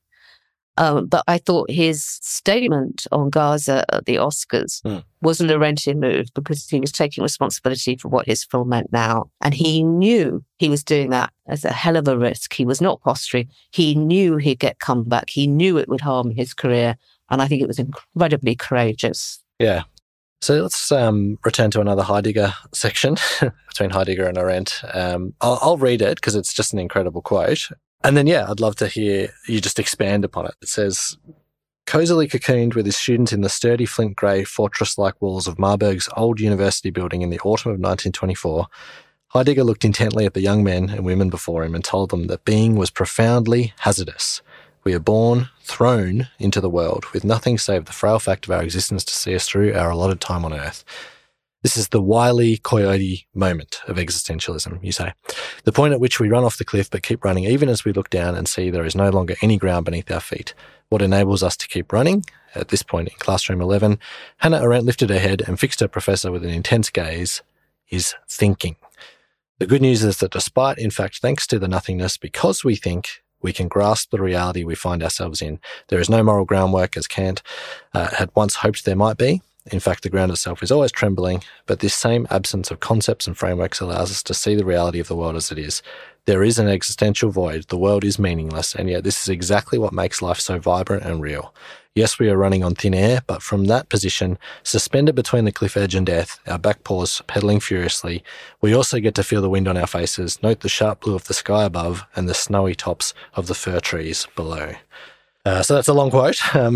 But I thought his statement on Gaza at the Oscars was a Laurentian move because he was taking responsibility for what his film meant now. And he knew he was doing that as a hell of a risk. He was not posturing. He knew he'd get comeback. He knew it would harm his career. And I think it was incredibly courageous. Yeah. So let's return to another Heidegger section between Heidegger and Arendt. I'll read it because it's just an incredible quote. And then, I'd love to hear you just expand upon it. It says, cosily cocooned with his students in the sturdy flint grey fortress-like walls of Marburg's old university building in the autumn of 1924, Heidegger looked intently at the young men and women before him and told them that being was profoundly hazardous. We are born, thrown into the world, with nothing save the frail fact of our existence to see us through our allotted time on earth. This is the Wile E. Coyote moment of existentialism, you say. The point at which we run off the cliff but keep running even as we look down and see there is no longer any ground beneath our feet. What enables us to keep running? At this point in classroom 11, Hannah Arendt lifted her head and fixed her professor with an intense gaze, is thinking. The good news is that despite, in fact, thanks to the nothingness, because we think, we can grasp the reality we find ourselves in. There is no moral groundwork, as Kant had once hoped there might be. In fact, the ground itself is always trembling, but this same absence of concepts and frameworks allows us to see the reality of the world as it is. There is an existential void, the world is meaningless, and yet this is exactly what makes life so vibrant and real. Yes, we are running on thin air, but from that position, suspended between the cliff edge and death, our back paws pedalling furiously, we also get to feel the wind on our faces, note the sharp blue of the sky above, and the snowy tops of the fir trees below. So that's a long quote.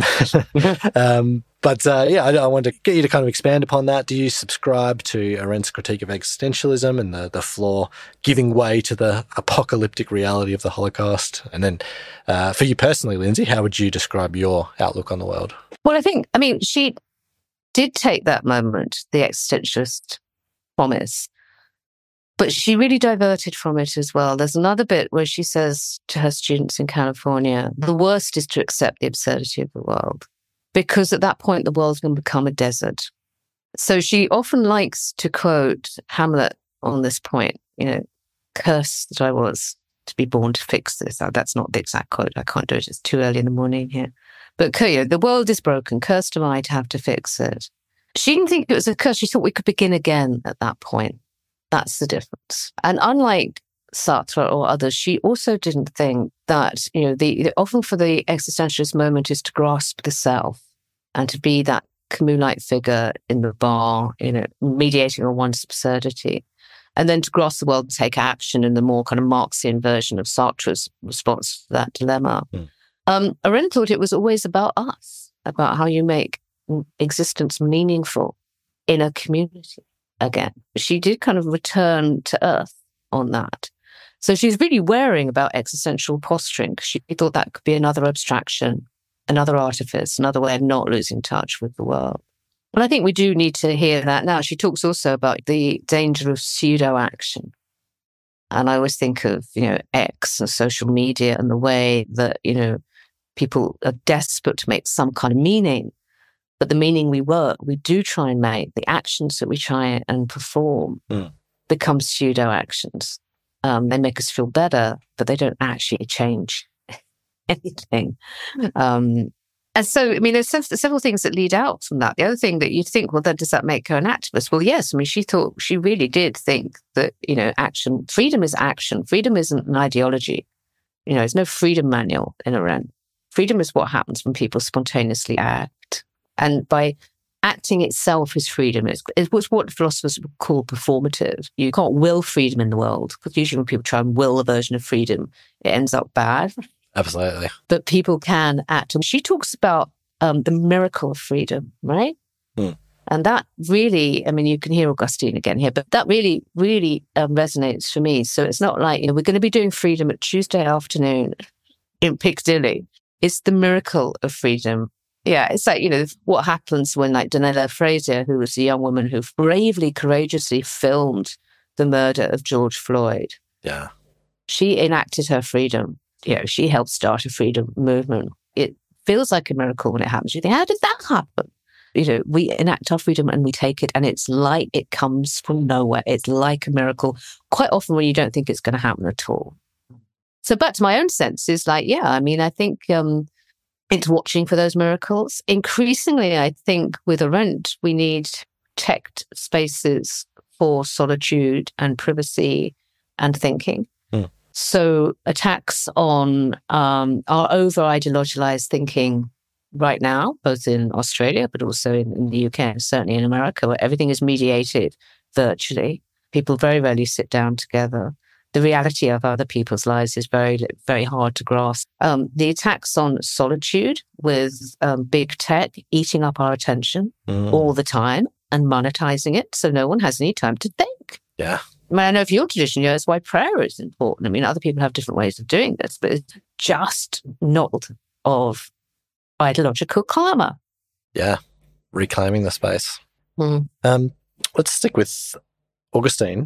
But I wanted to get you to kind of expand upon that. Do you subscribe to Arendt's critique of existentialism and the flaw giving way to the apocalyptic reality of the Holocaust? And then for you personally, Lindsay, how would you describe your outlook on the world? Well, she did take that moment, the existentialist promise, but she really diverted from it as well. There's another bit where she says to her students in California, the worst is to accept the absurdity of the world, because at that point, the world's going to become a desert. So she often likes to quote Hamlet on this point, cursed that I was to be born to fix this. That's not the exact quote. I can't do it. It's too early in the morning here. But the world is broken. Cursed am I to have to fix it. She didn't think it was a curse. She thought we could begin again at that point. That's the difference. And unlike Sartre or others, she also didn't think that, often for the existentialist moment is to grasp the self and to be that Camus-like figure in the bar, mediating on one's absurdity. And then to grasp the world and take action in the more kind of Marxian version of Sartre's response to that dilemma. Arendt thought it was always about us, about how you make existence meaningful in a community. Again, she did kind of return to earth on that. So she's really wary about existential posturing. She thought that could be another abstraction, another artifice, another way of not losing touch with the world. And I think we do need to hear that now. She talks also about the danger of pseudo-action. And I always think of, X and social media and the way that, people are desperate to make some kind of meaning. But the meaning we do try and make, the actions that we try and perform become pseudo-actions. They make us feel better, but they don't actually change anything. And so, there's several things that lead out from that. The other thing that you'd think, well, then does that make her an activist? Well, yes. She really did think that, freedom is action. Freedom isn't an ideology. There's no freedom manual in Arendt. Freedom is what happens when people spontaneously act. And by acting itself is freedom. It's what philosophers would call performative. You can't will freedom in the world, because usually when people try and will a version of freedom, it ends up bad. Absolutely. But people can act. And she talks about the miracle of freedom, right? And that really, you can hear Augustine again here, but that really, really resonates for me. So it's not like, we're going to be doing freedom at Tuesday afternoon in Piccadilly. It's the miracle of freedom. Yeah, it's like, what happens when Donella Frazier, who was a young woman who bravely, courageously filmed the murder of George Floyd. Yeah. She enacted her freedom. She helped start a freedom movement. It feels like a miracle when it happens. You think, how did that happen? We enact our freedom and we take it, and it's like it comes from nowhere. It's like a miracle, quite often when you don't think it's going to happen at all. So back to my own senses, I think it's watching for those miracles. Increasingly, I think with Arendt, we need checked spaces for solitude and privacy and thinking. So attacks on our over-ideologized thinking right now, both in Australia, but also in the UK, and certainly in America, where everything is mediated virtually. People very rarely sit down together. The reality of other people's lives is very, very hard to grasp. The attacks on solitude with big tech eating up our attention all the time and monetizing it, so no one has any time to think. Yeah. I know for your tradition, it's why prayer is important. Other people have different ways of doing this, but it's just not of ideological karma. Yeah. Reclaiming the space. Let's stick with Augustine.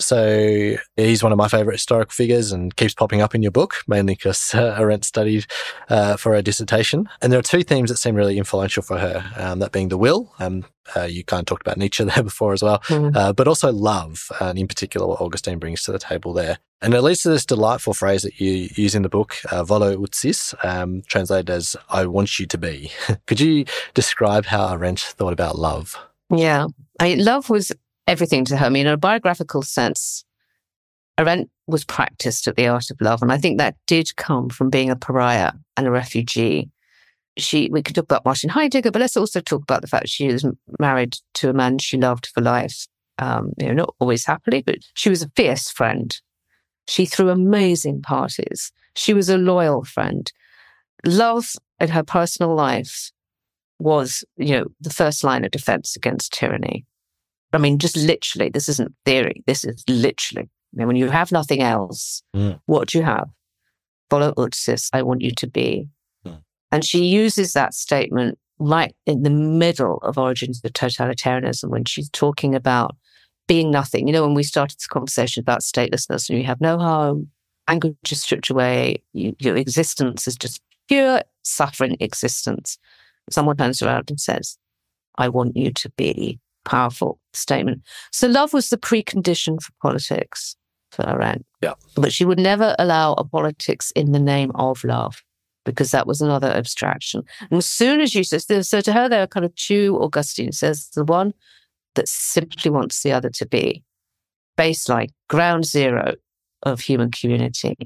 So he's one of my favourite historical figures and keeps popping up in your book, mainly because Arendt studied for her dissertation. And there are two themes that seem really influential for her, that being the will. You kind of talked about Nietzsche there before as well, but also love, and in particular what Augustine brings to the table there. And it leads to this delightful phrase that you use in the book, volo ut sis, translated as I want you to be. Could you describe how Arendt thought about love? Yeah. Love was everything to her. I mean, in a biographical sense, Arendt was practiced at the art of love. And I think that did come from being a pariah and a refugee. We could talk about Martin Heidegger, but let's also talk about the fact she was married to a man she loved for life. Not always happily, but she was a fierce friend. She threw amazing parties. She was a loyal friend. Love in her personal life was, the first line of defense against tyranny. I mean, just literally, this isn't theory. This is literally, when you have nothing else, what do you have? Volo ut sis, I want you to be. And she uses that statement right in the middle of Origins of Totalitarianism when she's talking about being nothing. When we started this conversation about statelessness, and you have no home, language is stripped away, your existence is just pure suffering existence. Someone turns around and says, I want you to be. Powerful statement. So love was the precondition for politics for Arendt. Yeah. But she would never allow a politics in the name of love, because that was another abstraction. And as soon as you said, so to her, there are kind of two Augustine says, the one that simply wants the other to be baseline, ground zero of human community.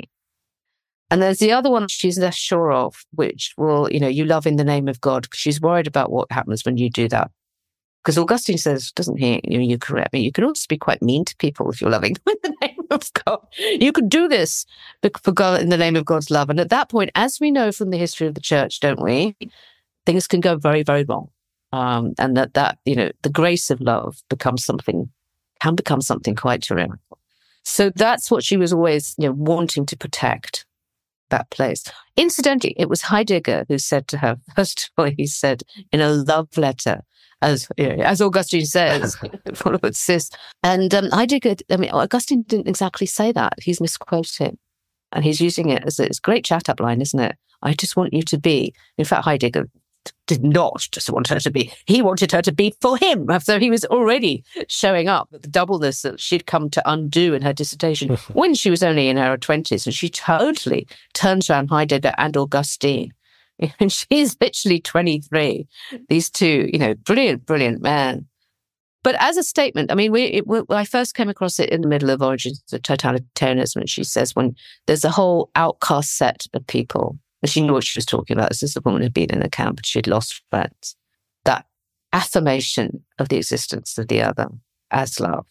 And there's the other one she's less sure of, which will, you love in the name of God, because she's worried about what happens when you do that. Because Augustine says, doesn't he, you correct me, you can also be quite mean to people if you're loving them in the name of God. You could do this for God in the name of God's love. And at that point, as we know from the history of the church, don't we, things can go very, very wrong. And that the grace of love can become something quite tyrannical. So that's what she was always, wanting to protect, that place. Incidentally, it was Heidegger who said to her, first of all, he said in a love letter, as Augustine says, sis. And Heidegger, Augustine didn't exactly say that. He's misquoting. And he's using it as a great chat-up line, isn't it? I just want you to be. In fact, Heidegger did not just want her to be. He wanted her to be for him. So he was already showing up the doubleness that she'd come to undo in her dissertation when she was only in her 20s. And she totally turns around Heidegger and Augustine. And she's literally 23. These two, brilliant, brilliant men. But as a statement, I first came across it in the middle of Origins of Totalitarianism. And she says when there's a whole outcast set of people, and she knew what she was talking about. This is a woman who'd been in a camp, but she'd lost friends. That affirmation of the existence of the other as love.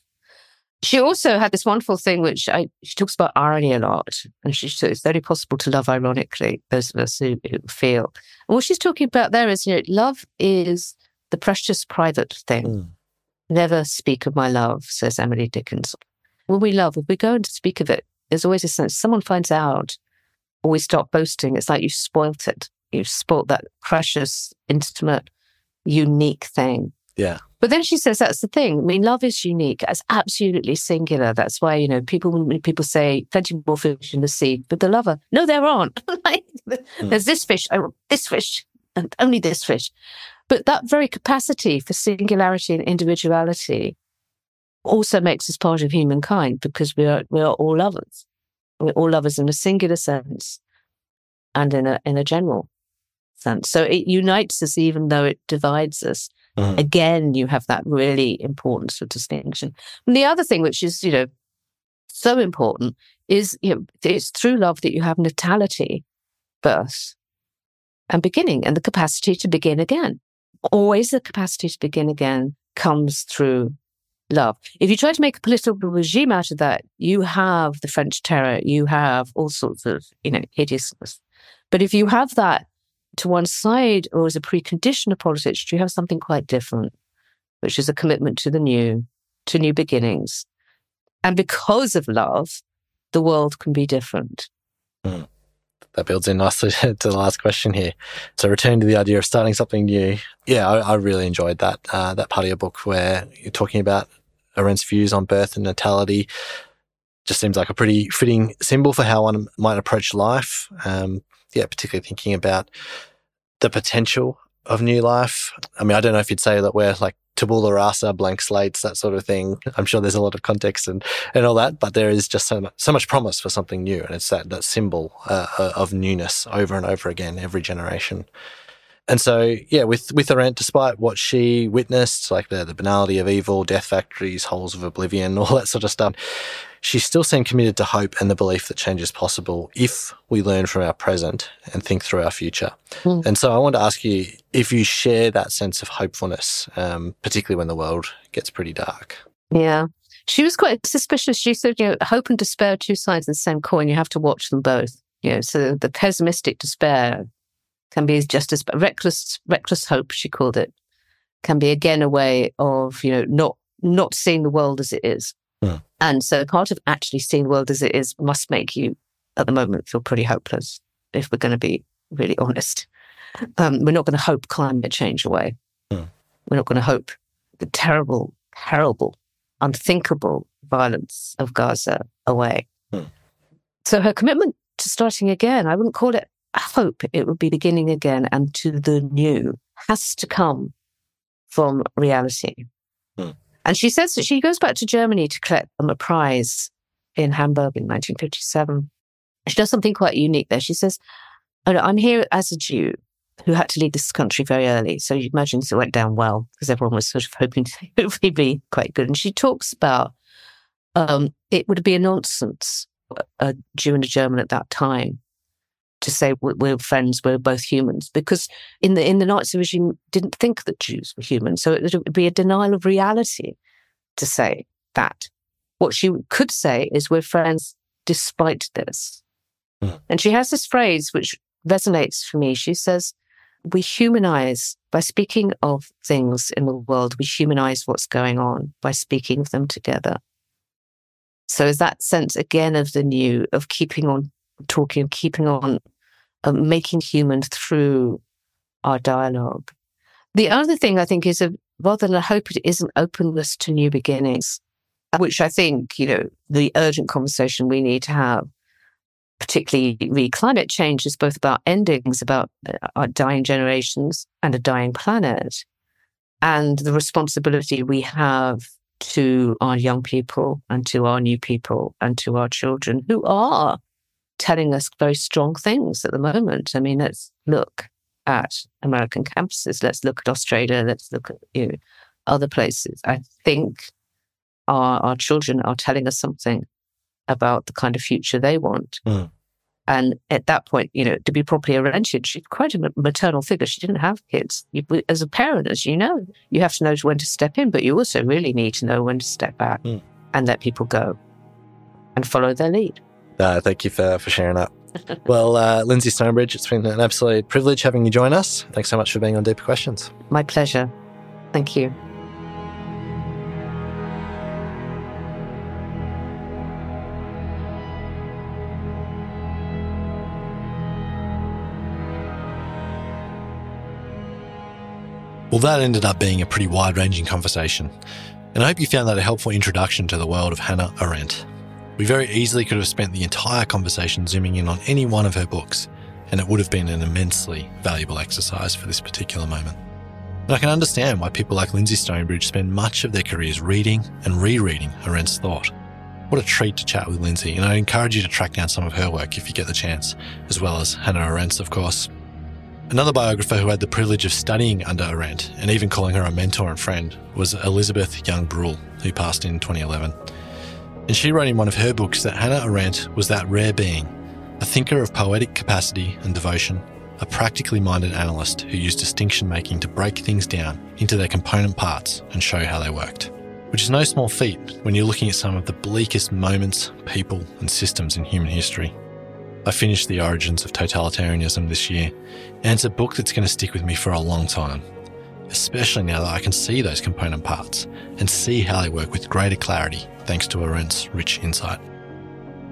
She also had this wonderful thing, which she talks about irony a lot. And she says it's very possible to love ironically, those of us who feel. And what she's talking about there is, love is the precious private thing. Never speak of my love, says Emily Dickinson. When we love, if we go and speak of it, there's always a sense someone finds out or we start boasting. It's like you spoilt it. You've spoilt that precious, intimate, unique thing. Yeah. But then she says that's the thing. Love is unique. It's absolutely singular. That's why, when people say plenty more fish in the sea, but the lover, no, there aren't. There's this fish, I want this fish, and only this fish. But that very capacity for singularity and individuality also makes us part of humankind, because we are all lovers. We're all lovers in a singular sense and in a general sense. So it unites us even though it divides us. Again, you have that really important sort of distinction. And the other thing, which is, so important, is, it's through love that you have natality, birth, and beginning, and the capacity to begin again. Always the capacity to begin again comes through love. If you try to make a political regime out of that, you have the French Terror, you have all sorts of, hideousness. But if you have that to one side or as a precondition of politics, you have something quite different, which is a commitment to the new, to new beginnings. And because of love, the world can be different. That builds in nicely to the last question here. So returning to the idea of starting something new. Yeah, I really enjoyed that part of your book where you're talking about Arendt's views on birth and natality. Just seems like a pretty fitting symbol for how one might approach life. Particularly thinking about the potential of new life. I mean, I don't know if you'd say that we're like tabula rasa, blank slates, that sort of thing. I'm sure there's a lot of context and all that, but there is just so much promise for something new. And it's that symbol of newness over and over again, every generation. And so, with Arendt, despite what she witnessed, like the banality of evil, death factories, holes of oblivion, all that sort of stuff, she still seemed committed to hope and the belief that change is possible if we learn from our present and think through our future. And so I want to ask you if you share that sense of hopefulness, particularly when the world gets pretty dark. Yeah. She was quite suspicious. She said, hope and despair are two sides of the same coin. You have to watch them both. So the pessimistic despair can be just as reckless hope, she called it, can be again a way of, not seeing the world as it is. And so part of actually seeing the world as it is must make you, at the moment, feel pretty hopeless, if we're going to be really honest. We're not going to hope climate change away. We're not going to hope the terrible, terrible, unthinkable violence of Gaza away. So her commitment to starting again, I wouldn't call it hope, it would be beginning again and to the new, has to come from reality. And she says that she goes back to Germany to collect a prize in Hamburg in 1957. She does something quite unique there. She says, I'm here as a Jew who had to leave this country very early. So you imagine it went down well because everyone was sort of hoping to hopefully be quite good. And she talks about it would be a nonsense, a Jew and a German at that time, to say we're friends, we're both humans, because in the Nazi regime didn't think that Jews were human. So it would be a denial of reality to say that. What she could say is we're friends despite this. And she has this phrase which resonates for me. She says, we humanize, by speaking of things in the world, we humanize what's going on by speaking of them together. So is that sense again of the new, of keeping on talking, keeping on making human through our dialogue. The other thing I think is rather than a hope, it is an openness to new beginnings, which I think, the urgent conversation we need to have, particularly climate change, is both about endings, about our dying generations and a dying planet, and the responsibility we have to our young people and to our new people and to our children who are telling us very strong things at the moment. I mean, let's look at American campuses. Let's look at Australia. Let's look at other places. I think our children are telling us something about the kind of future they want. And at that point, to be properly oriented, she's quite a maternal figure. She didn't have kids. As a parent, as you know, you have to know when to step in, but you also really need to know when to step back and let people go and follow their lead. Thank you for sharing that. Well, Lindsay Stonebridge, it's been an absolute privilege having you join us. Thanks so much for being on Deeper Questions. My pleasure. Thank you. Well, that ended up being a pretty wide-ranging conversation, and I hope you found that a helpful introduction to the world of Hannah Arendt. We very easily could have spent the entire conversation zooming in on any one of her books, and it would have been an immensely valuable exercise for this particular moment. And I can understand why people like Lindsay Stonebridge spend much of their careers reading and rereading Arendt's thought. What a treat to chat with Lindsay, and I encourage you to track down some of her work if you get the chance, as well as Hannah Arendt's, of course. Another biographer who had the privilege of studying under Arendt, and even calling her a mentor and friend, was Elizabeth Young Bruhl, who passed in 2011. And she wrote in one of her books that Hannah Arendt was that rare being, a thinker of poetic capacity and devotion, a practically minded analyst who used distinction-making to break things down into their component parts and show how they worked. Which is no small feat when you're looking at some of the bleakest moments, people and systems in human history. I finished The Origins of Totalitarianism this year, and it's a book that's going to stick with me for a long time, especially now that I can see those component parts and see how they work with greater clarity thanks to Arendt's rich insight.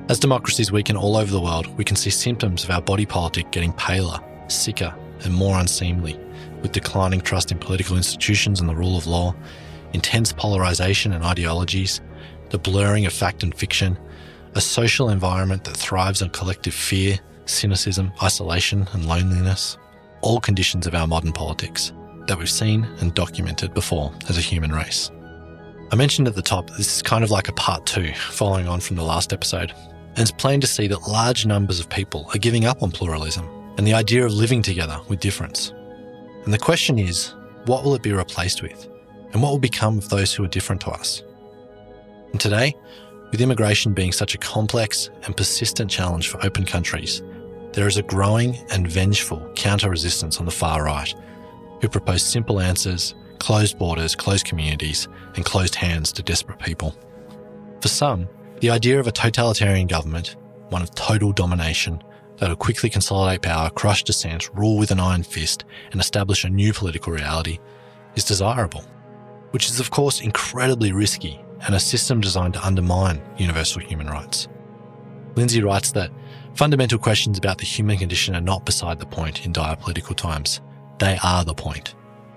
As democracies weaken all over the world, we can see symptoms of our body politic getting paler, sicker, and more unseemly, with declining trust in political institutions and the rule of law, intense polarisation and ideologies, the blurring of fact and fiction, a social environment that thrives on collective fear, cynicism, isolation, and loneliness, all conditions of our modern politics that we've seen and documented before as a human race. I mentioned at the top that this is kind of like a part 2, following on from the last episode, and it's plain to see that large numbers of people are giving up on pluralism and the idea of living together with difference. And the question is, what will it be replaced with? And what will become of those who are different to us? And today, with immigration being such a complex and persistent challenge for open countries, there is a growing and vengeful counter-resistance on the far right, who propose simple answers, closed borders, closed communities, and closed hands to desperate people. For some, the idea of a totalitarian government, one of total domination, that will quickly consolidate power, crush dissent, rule with an iron fist, and establish a new political reality, is desirable, which is of course incredibly risky and a system designed to undermine universal human rights. Lindsay writes that fundamental questions about the human condition are not beside the point in dire political times. They are the point.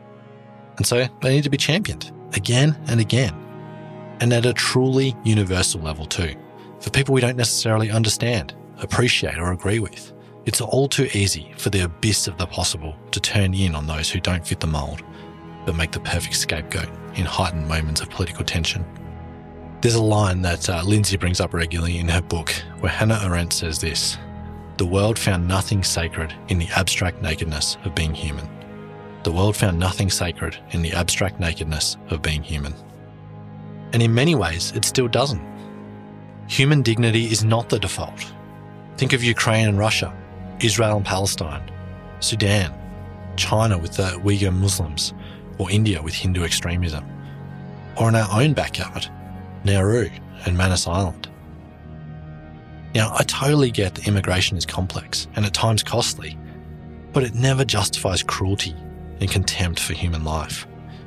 And so they need to be championed again and again, and at a truly universal level too, for people we don't necessarily understand, appreciate or agree with. It's all too easy for the abyss of the possible to turn in on those who don't fit the mould, but make the perfect scapegoat in heightened moments of political tension. There's a line that Lindsay brings up regularly in her book where Hannah Arendt says this: "The world found nothing sacred in the abstract nakedness of being human." The world found nothing sacred in the abstract nakedness of being human. And in many ways, it still doesn't. Human dignity is not the default. Think of Ukraine and Russia, Israel and Palestine, Sudan, China with the Uyghur Muslims, or India with Hindu extremism. Or in our own backyard, Nauru and Manus Island. Now, I totally get that immigration is complex and at times costly, but it never justifies cruelty and contempt for human life.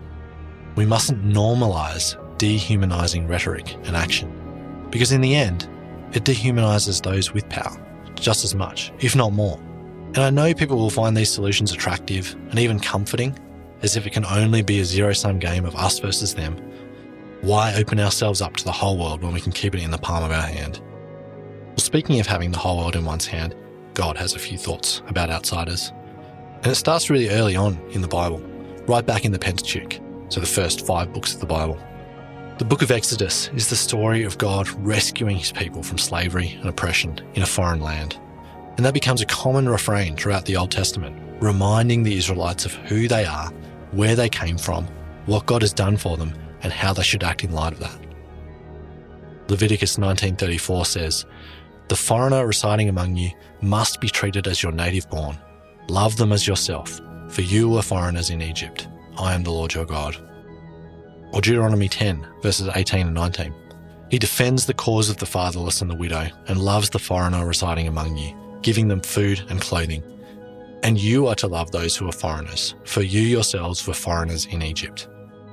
We mustn't normalise dehumanising rhetoric and action, because in the end, it dehumanises those with power just as much, if not more. And I know people will find these solutions attractive and even comforting, as if it can only be a zero-sum game of us versus them. Why open ourselves up to the whole world when we can keep it in the palm of our hand? Well, speaking of having the whole world in one's hand, God has a few thoughts about outsiders. And it starts really early on in the Bible, right back in the Pentateuch, so the first 5 books of the Bible. The book of Exodus is the story of God rescuing his people from slavery and oppression in a foreign land. And that becomes a common refrain throughout the Old Testament, reminding the Israelites of who they are, where they came from, what God has done for them, and how they should act in light of that. Leviticus 19:34 says, "The foreigner residing among you must be treated as your native born. Love them as yourself, for you were foreigners in Egypt. I am the Lord your God." Or Deuteronomy 10, verses 18 and 19. "He defends the cause of the fatherless and the widow, and loves the foreigner residing among you, giving them food and clothing. And you are to love those who are foreigners, for you yourselves were foreigners in Egypt."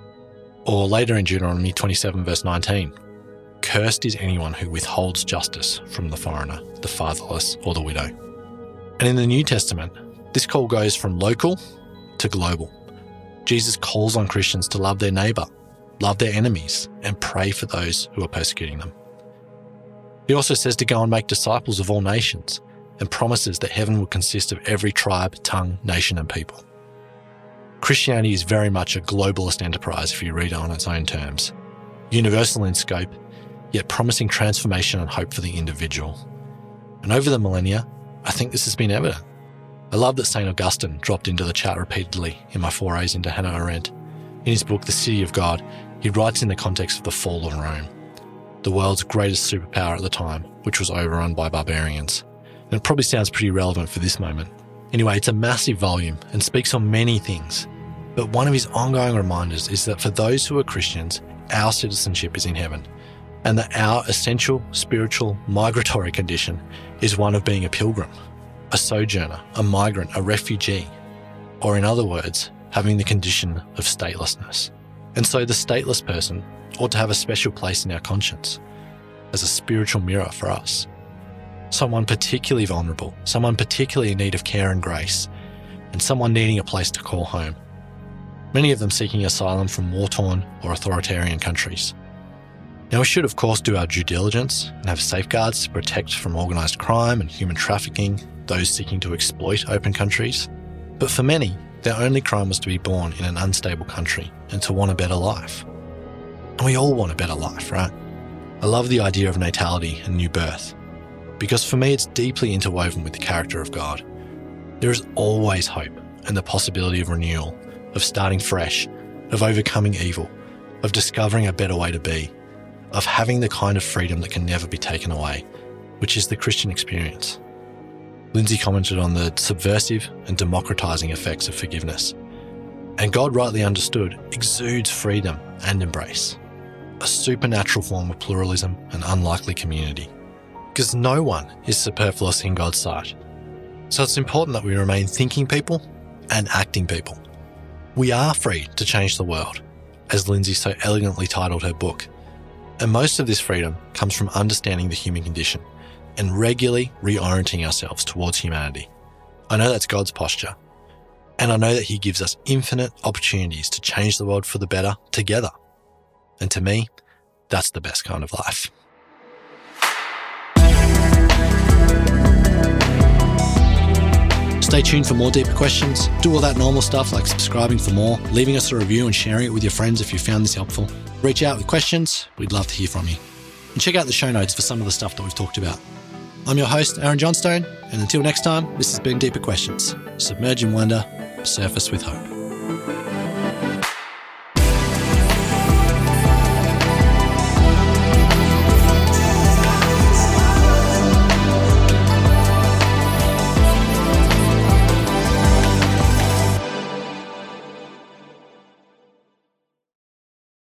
Or later in Deuteronomy 27, verse 19, "Cursed is anyone who withholds justice from the foreigner, the fatherless, or the widow." And in the New Testament, this call goes from local to global. Jesus calls on Christians to love their neighbour, love their enemies, and pray for those who are persecuting them. He also says to go and make disciples of all nations, and promises that heaven will consist of every tribe, tongue, nation, and people. Christianity is very much a globalist enterprise if you read it on its own terms, universal in scope, yet promising transformation and hope for the individual. And over the millennia, I think this has been evident. I love that St. Augustine dropped into the chat repeatedly in my forays into Hannah Arendt. In his book, The City of God, he writes in the context of the fall of Rome, the world's greatest superpower at the time, which was overrun by barbarians. And it probably sounds pretty relevant for this moment. Anyway, it's a massive volume and speaks on many things. But one of his ongoing reminders is that for those who are Christians, our citizenship is in heaven, and that our essential spiritual migratory condition is one of being a pilgrim, a sojourner, a migrant, a refugee, or in other words, having the condition of statelessness. And so the stateless person ought to have a special place in our conscience as a spiritual mirror for us, someone particularly vulnerable, someone particularly in need of care and grace, and someone needing a place to call home. Many of them seeking asylum from war-torn or authoritarian countries. Now, we should of course do our due diligence and have safeguards to protect from organised crime and human trafficking those seeking to exploit open countries. But for many, their only crime was to be born in an unstable country and to want a better life. And we all want a better life, right? I love the idea of natality and new birth, because for me it's deeply interwoven with the character of God. There is always hope and the possibility of renewal, of starting fresh, of overcoming evil, of discovering a better way to be, of having the kind of freedom that can never be taken away, which is the Christian experience. Lindsay commented on the subversive and democratising effects of forgiveness. And God, rightly understood, exudes freedom and embrace, a supernatural form of pluralism and unlikely community. Because no one is superfluous in God's sight. So it's important that we remain thinking people and acting people. We are free to change the world, as Lindsay so elegantly titled her book. And most of this freedom comes from understanding the human condition and regularly reorienting ourselves towards humanity. I know that's God's posture. And I know that He gives us infinite opportunities to change the world for the better together. And to me, that's the best kind of life. Stay tuned for more deeper questions. Do all that normal stuff like subscribing for more, leaving us a review and sharing it with your friends if you found this helpful. Reach out with questions. We'd love to hear from you. And check out the show notes for some of the stuff that we've talked about. I'm your host, Aaron Johnstone, and until next time, this has been Deeper Questions. Submerge in wonder, surface with hope.